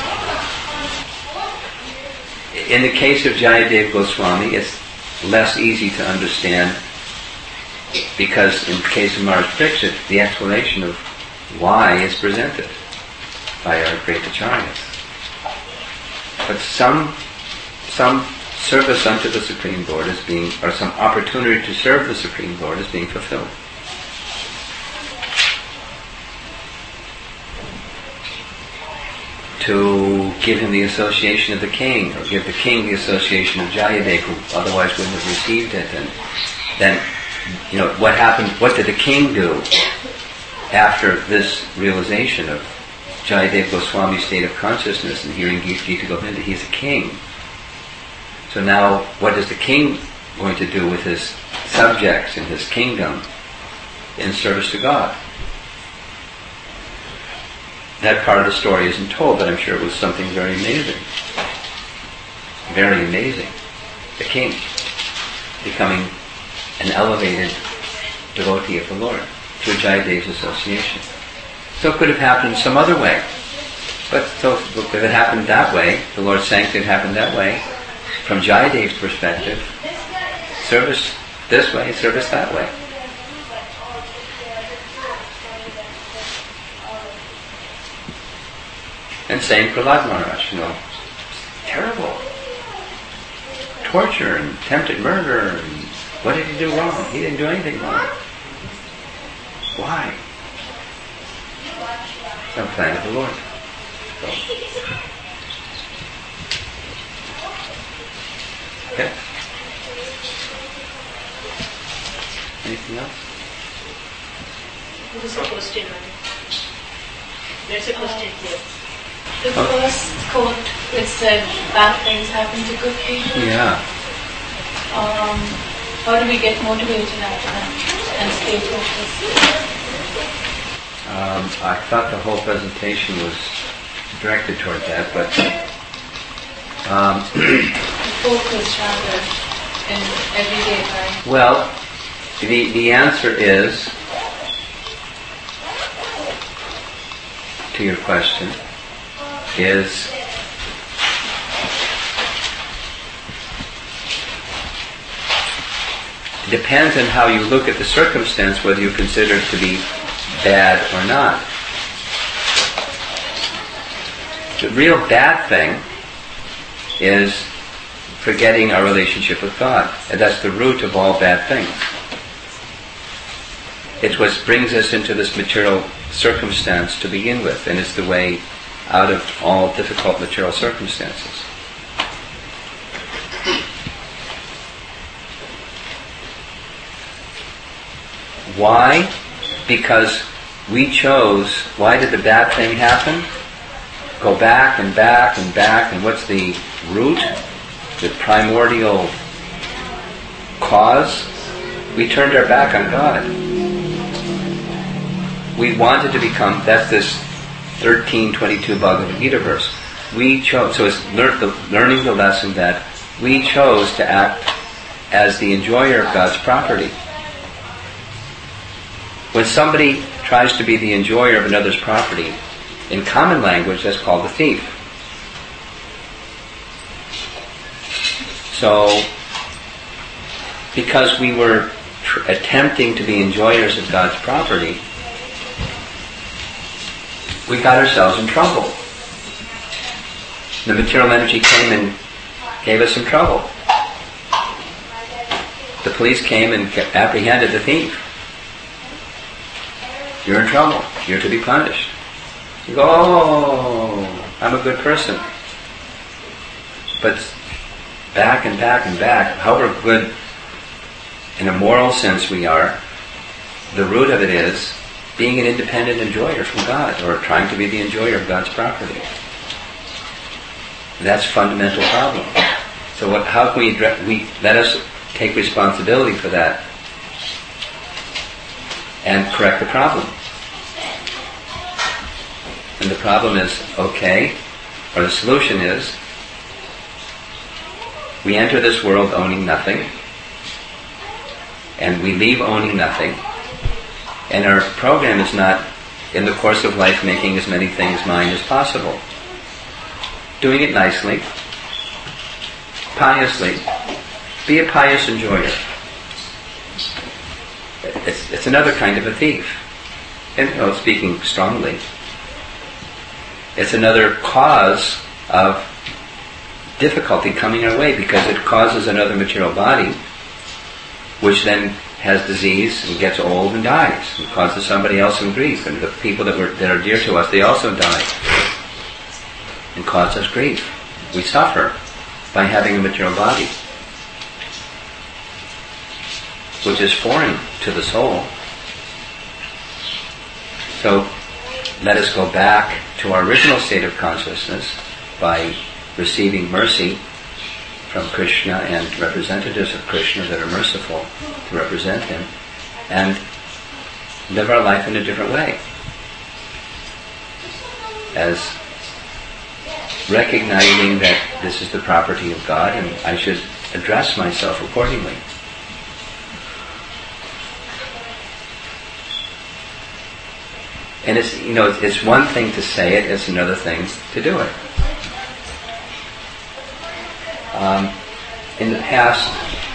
In the case of Jayadeva Goswami, it's less easy to understand because in the case of Maharaj Parikshit, the explanation of why is presented by our great acharyas. But some service unto the Supreme Lord is being, or some opportunity to serve the Supreme Lord is being fulfilled. To give him the association of the king, or give the king the association of Jayadeva, who otherwise wouldn't have received it. And then, what happened? What did the king do after this realization of Jayadeva Goswami's state of consciousness and hearing Gita Govinda? He's a king. So now, what is the king going to do with his subjects in his kingdom in service to God? That part of the story isn't told, but I'm sure it was something very amazing. Very amazing. The king becoming an elevated devotee of the Lord through Jayadeva's association. So it could have happened some other way. But so if it happened that way, the Lord sanctioned it happened that way, from Jayadeva's perspective, service this way, service that way. And same Prahlad Maharaj, terrible. Torture and attempted murder, and what did he do wrong? He didn't do anything wrong. Why? Some plan of the Lord. So. Okay. Anything else? There's a question. There's a question here. The first quote which said bad things happen to good people. Yeah. How do we get motivated after that and stay focused? I thought the whole presentation was directed toward that, but Focus rather in everyday life. well, the answer is to your question is it depends on how you look at the circumstance whether you consider it to be bad or not. The real bad thing is forgetting our relationship with God. And that's the root of all bad things. It's what brings us into this material circumstance to begin with, and it's the way out of all difficult material circumstances. Why? Because we chose. Why did the bad thing happen? Go back and back and back, and what's the root? The primordial cause? We turned our back on God. We wanted to become, that's this 13:22 Bhagavad Gita verse. We chose, so it's learning the lesson that we chose to act as the enjoyer of God's property. When somebody tries to be the enjoyer of another's property, in common language, that's called a thief. So, because we were attempting to be enjoyers of God's property, we got ourselves in trouble. The material energy came and gave us some trouble. The police came and apprehended the thief. You're in trouble. You're to be punished. You go, oh, I'm a good person. But back and back and back, however good in a moral sense we are, the root of it is being an independent enjoyer from God, or trying to be the enjoyer of God's property. That's a fundamental problem. So how can we let us take responsibility for that and correct the problem? And the problem is, okay, or the solution is, we enter this world owning nothing, and we leave owning nothing, and our program is not, in the course of life, making as many things mine as possible. Doing it nicely, piously. Be a pious enjoyer. It's another kind of a thief. And speaking strongly, it's another cause of difficulty coming our way, because it causes another material body, which then has disease and gets old and dies, and causes somebody else some grief. And the people that are dear to us, they also die and cause us grief. We suffer by having a material body, which is foreign to the soul. So let us go back to our original state of consciousness by receiving mercy from Krishna and representatives of Krishna that are merciful to represent Him, and live our life in a different way, as recognizing that this is the property of God and I should address myself accordingly. And it's one thing to say it, it's another thing to do it. In the past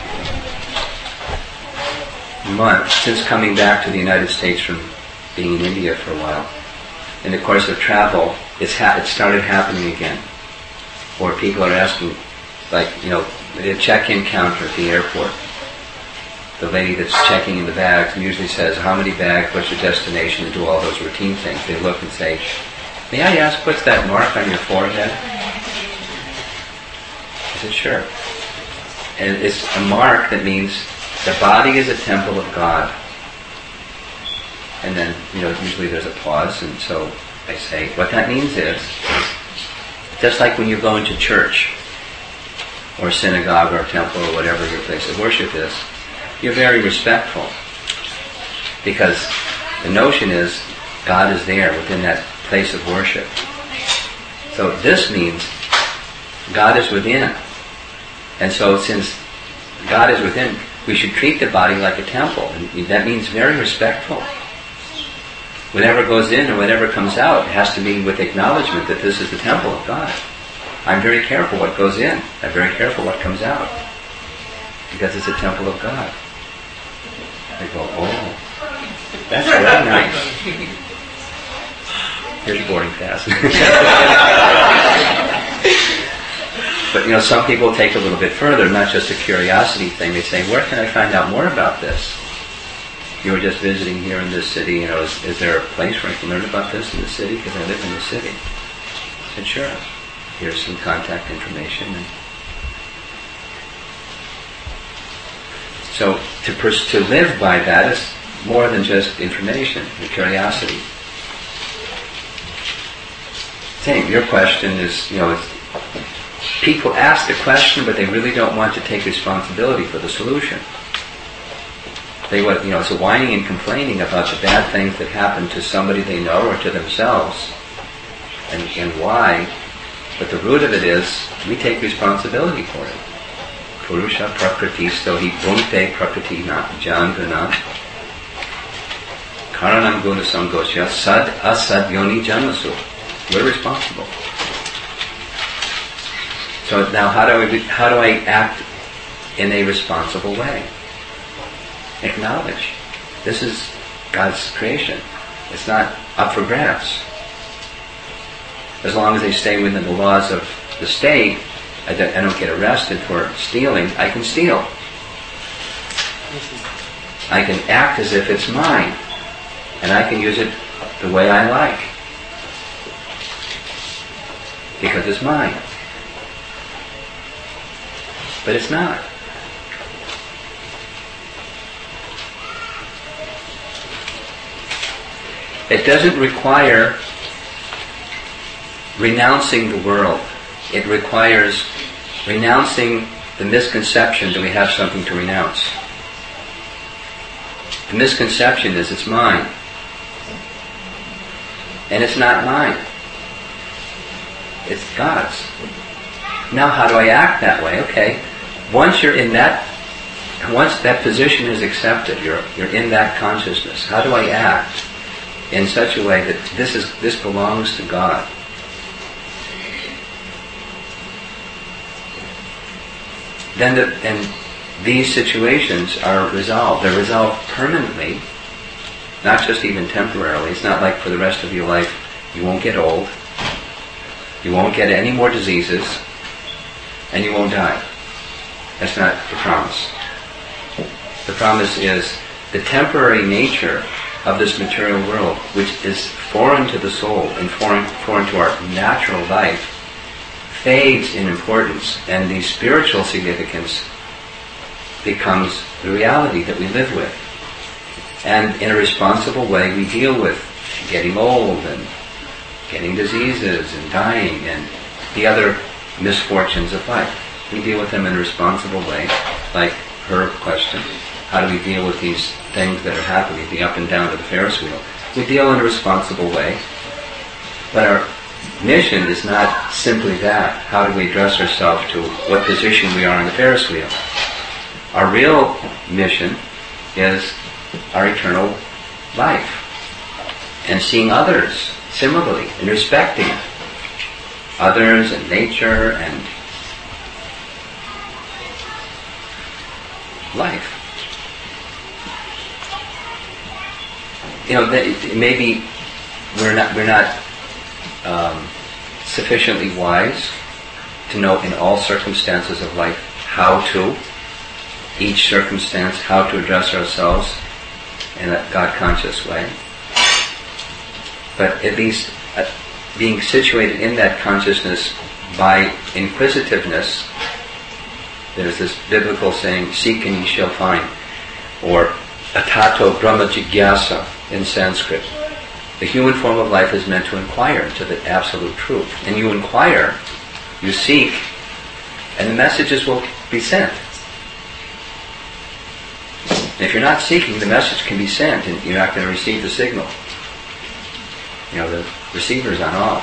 month, since coming back to the United States from being in India for a while, in the course of travel, it started happening again. Or people are asking, the check-in counter at the airport. The lady that's checking in the bags usually says, how many bags, what's your destination, and do all those routine things. They look and say, may I ask, what's that mark on your forehead? I said, sure. And it's a mark that means the body is a temple of God. And then, usually there's a pause, and so I say, what that means is, just like when you go into church, or synagogue, or temple, or whatever your place of worship is, you're very respectful. Because the notion is, God is there within that place of worship. So this means, God is within. And so since God is within, we should treat the body like a temple. And that means very respectful. Whatever goes in and whatever comes out has to be with acknowledgement that this is the temple of God. I'm very careful what goes in. I'm very careful what comes out. Because it's a temple of God. I go, oh, that's very nice. Here's your boarding pass. But some people take it a little bit further, not just a curiosity thing. They say, where can I find out more about this? You were just visiting here in this city, is there a place where I can learn about this in the city? Because I live in the city. I said, sure. Here's some contact information. And so to live by that is more than just information, the curiosity. Same, your question is, people ask the question, but they really don't want to take responsibility for the solution. They want, it's a whining and complaining about the bad things that happen to somebody they know or to themselves, and why. But the root of it is, we take responsibility for it. Purusha prakriti stohi bhunte prakriti jangana karanam guna samgosya sad asad yoni janmasu. We're responsible. So now how do I act in a responsible way? Acknowledge. This is God's creation. It's not up for grabs. As long as they stay within the laws of the state, I don't get arrested for stealing, I can steal. I can act as if it's mine, and I can use it the way I like, because it's mine. But it's not. It doesn't require renouncing the world. It requires renouncing the misconception that we have something to renounce. The misconception is it's mine. And it's not mine. It's God's. Now how do I act that way? Okay. Once that position is accepted, you're in that consciousness. How do I act in such a way that this belongs to God? Then these situations are resolved. They're resolved permanently, not just even temporarily. It's not like for the rest of your life you won't get old, you won't get any more diseases, and you won't die. That's not the promise. The promise is the temporary nature of this material world, which is foreign to the soul and foreign to our natural life, fades in importance, and the spiritual significance becomes the reality that we live with. And in a responsible way we deal with getting old and getting diseases and dying and the other misfortunes of life. We deal with them in a responsible way, like her question. How do we deal with these things that are happening, the up and down of the Ferris wheel? We deal in a responsible way. But our mission is not simply that. How do we address ourselves to what position we are on the Ferris wheel? Our real mission is our eternal life. And seeing others similarly, and respecting others and nature and life. Maybe we're not sufficiently wise to know in all circumstances of life each circumstance, how to address ourselves in a God-conscious way. But at least being situated in that consciousness by inquisitiveness, there's this biblical saying, seek and ye shall find, or atato brahma jigyasa in Sanskrit. The human form of life is meant to inquire into the absolute truth. And you inquire, you seek, and the messages will be sent. And if you're not seeking, the message can be sent and you're not going to receive the signal. The receiver's on off.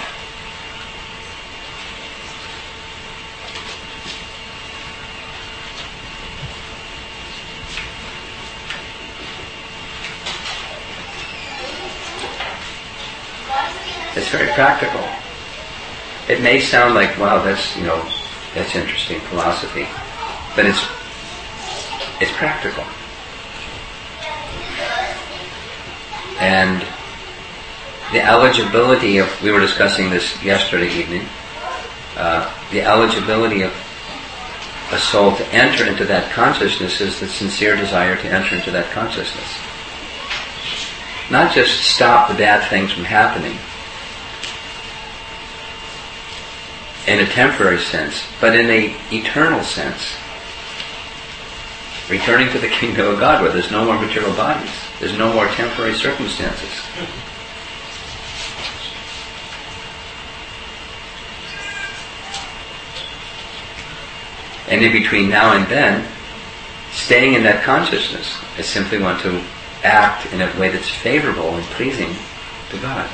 It's very practical. It may sound like, wow, that's interesting philosophy, but it's practical. And the eligibility of, we were discussing this yesterday evening, the the eligibility of a soul to enter into that consciousness is the sincere desire to enter into that consciousness. Not just stop the bad things from happening in a temporary sense, but in an eternal sense. Returning to the kingdom of God where there's no more material bodies. There's no more temporary circumstances. And in between now and then, staying in that consciousness, I simply want to act in a way that's favorable and pleasing to God.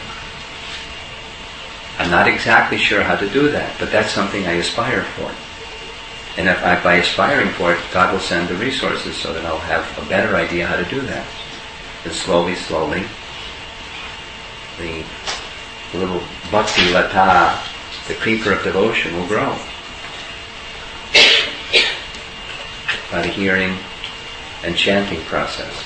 I'm not exactly sure how to do that, but that's something I aspire for. And if by aspiring for it, God will send the resources so that I'll have a better idea how to do that. And slowly, the little bhakti lata, the creeper of devotion, will grow. By the hearing and chanting process.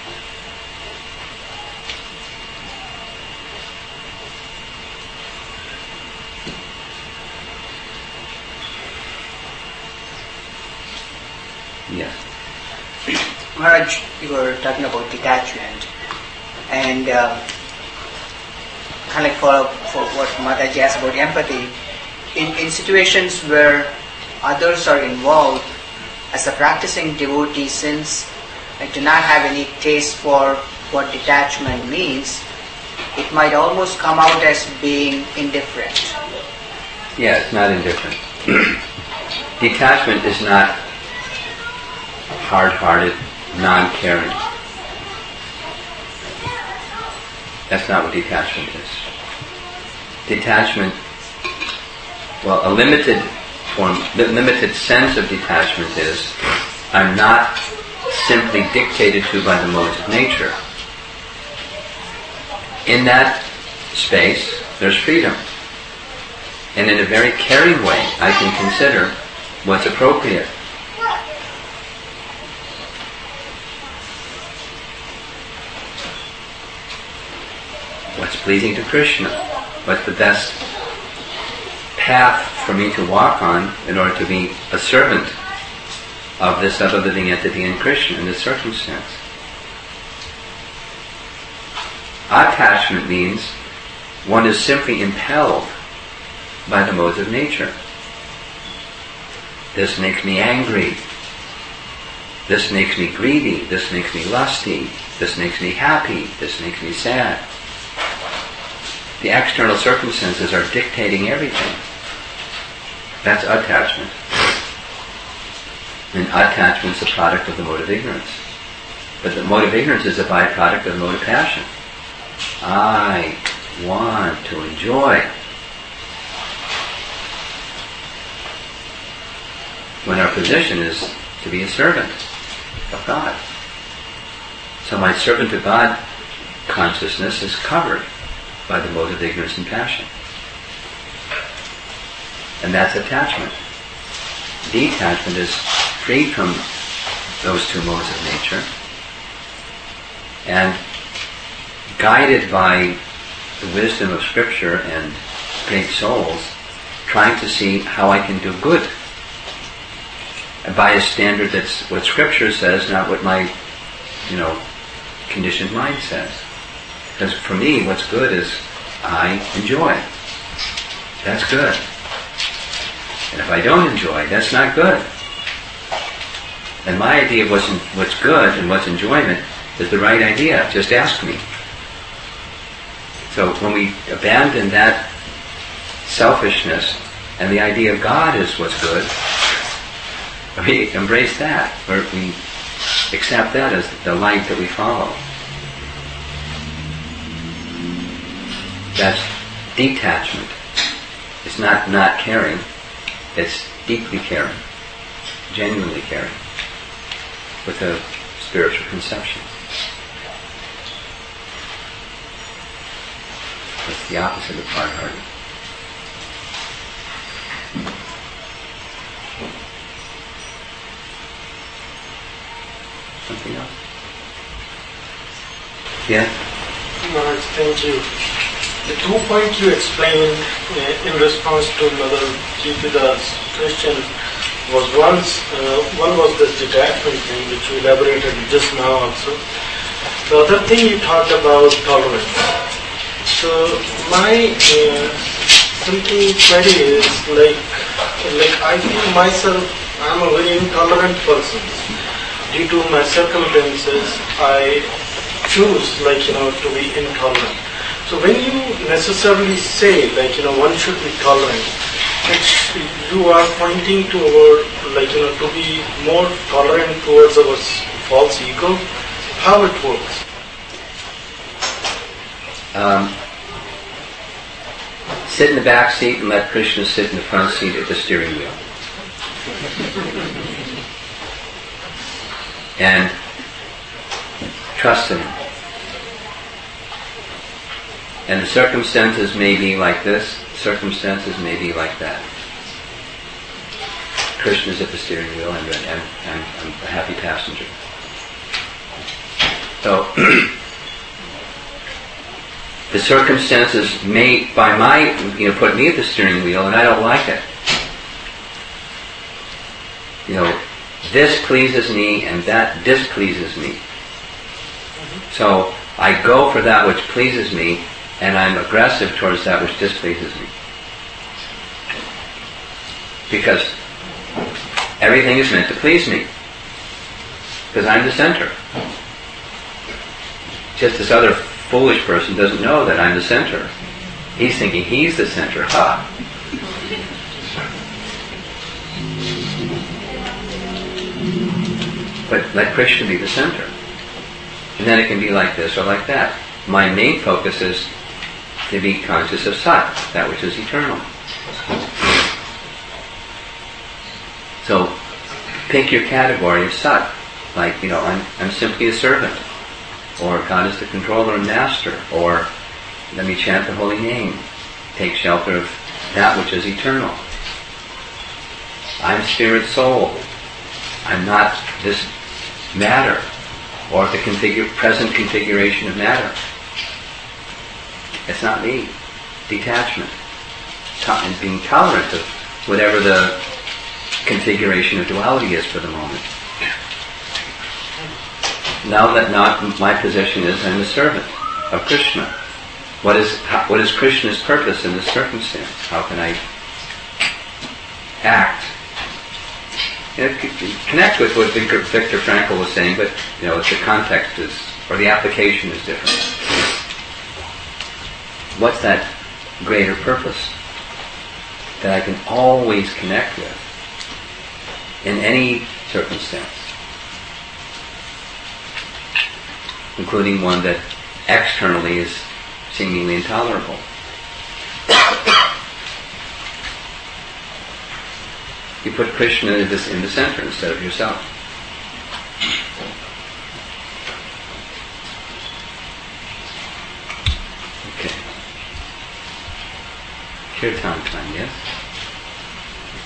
Yes. Maharaj, you were talking about detachment, and kind of follow up for what Mataji asked about empathy. In situations where others are involved, as a practicing devotee, since I do not have any taste for what detachment means, it might almost come out as being indifferent. Yeah, it's not indifferent. Detachment is not hard-hearted, non-caring. That's not what detachment is. Detachment, well, a limited form, the limited sense of detachment is I'm not simply dictated to by the modes of nature. In that space, there's freedom. And in a very caring way, I can consider what's appropriate. What's pleasing to Krishna? What's the best path for me to walk on in order to be a servant of this ever-living entity in Krishna in this circumstance? Attachment means one is simply impelled by the modes of nature. This makes me angry. This makes me greedy. This makes me lusty. This makes me happy. This makes me sad. The external circumstances are dictating everything. That's attachment. And attachment is a product of the mode of ignorance. But the mode of ignorance is a byproduct of the mode of passion. I want to enjoy. When our position is to be a servant of God. So my servant of God consciousness is covered by the mode of ignorance and passion. And that's attachment. Detachment is free from those two modes of nature and guided by the wisdom of Scripture and great souls, trying to see how I can do good. And by a standard that's what Scripture says, not what my, conditioned mind says. Because for me, what's good is I enjoy. That's good. And if I don't enjoy, that's not good. And my idea of what's good and what's enjoyment is the right idea. Just ask me. So when we abandon that selfishness and the idea of God is what's good, we embrace that, or we accept that as the light that we follow. That's detachment. It's not caring. It's deeply caring, genuinely caring, with a spiritual conception. It's the opposite of hard-hearted. Something else? Yeah? Maharaj, thank you. The 2 points you explained in response to Mother Jeepida's question was one was the detachment thing, which you elaborated just now also. The other thing you talked about tolerance. So my simple query is like I feel myself, I'm a very intolerant person. Due to my circumstances, I choose to be intolerant. So when you necessarily say one should be tolerant, you are pointing toward to be more tolerant towards our false ego. How it works? Sit in the back seat and let Krishna sit in the front seat at the steering wheel. And trust in him. And the circumstances may be like this, circumstances may be like that. Krishna's at the steering wheel and I'm a happy passenger. So, the circumstances may, put me at the steering wheel and I don't like it. This pleases me and that displeases me. So, I go for that which pleases me and I'm aggressive towards that which displeases me. Because everything is meant to please me. Because I'm the center. Just this other foolish person doesn't know that I'm the center. He's thinking he's the center. Ha! But let Krishna be the center. And then it can be like this or like that. My main focus is to be conscious of Sat, that which is eternal. So, pick your category of Sat. Like, I'm simply a servant. Or God is the controller and master. Or let me chant the holy name. Take shelter of that which is eternal. I'm spirit soul. I'm not this matter. Or the present configuration of matter. It's not me. Detachment. And being tolerant of whatever the configuration of duality is for the moment. Now that my position is I'm the servant of Krishna. What is Krishna's purpose in this circumstance? How can I act? Connect with what Viktor Frankl was saying, but the context is, or the application is different. What's that greater purpose that I can always connect with in any circumstance, including one that externally is seemingly intolerable? You put Krishna in the center instead of yourself. Okay. Kirtan time, yes?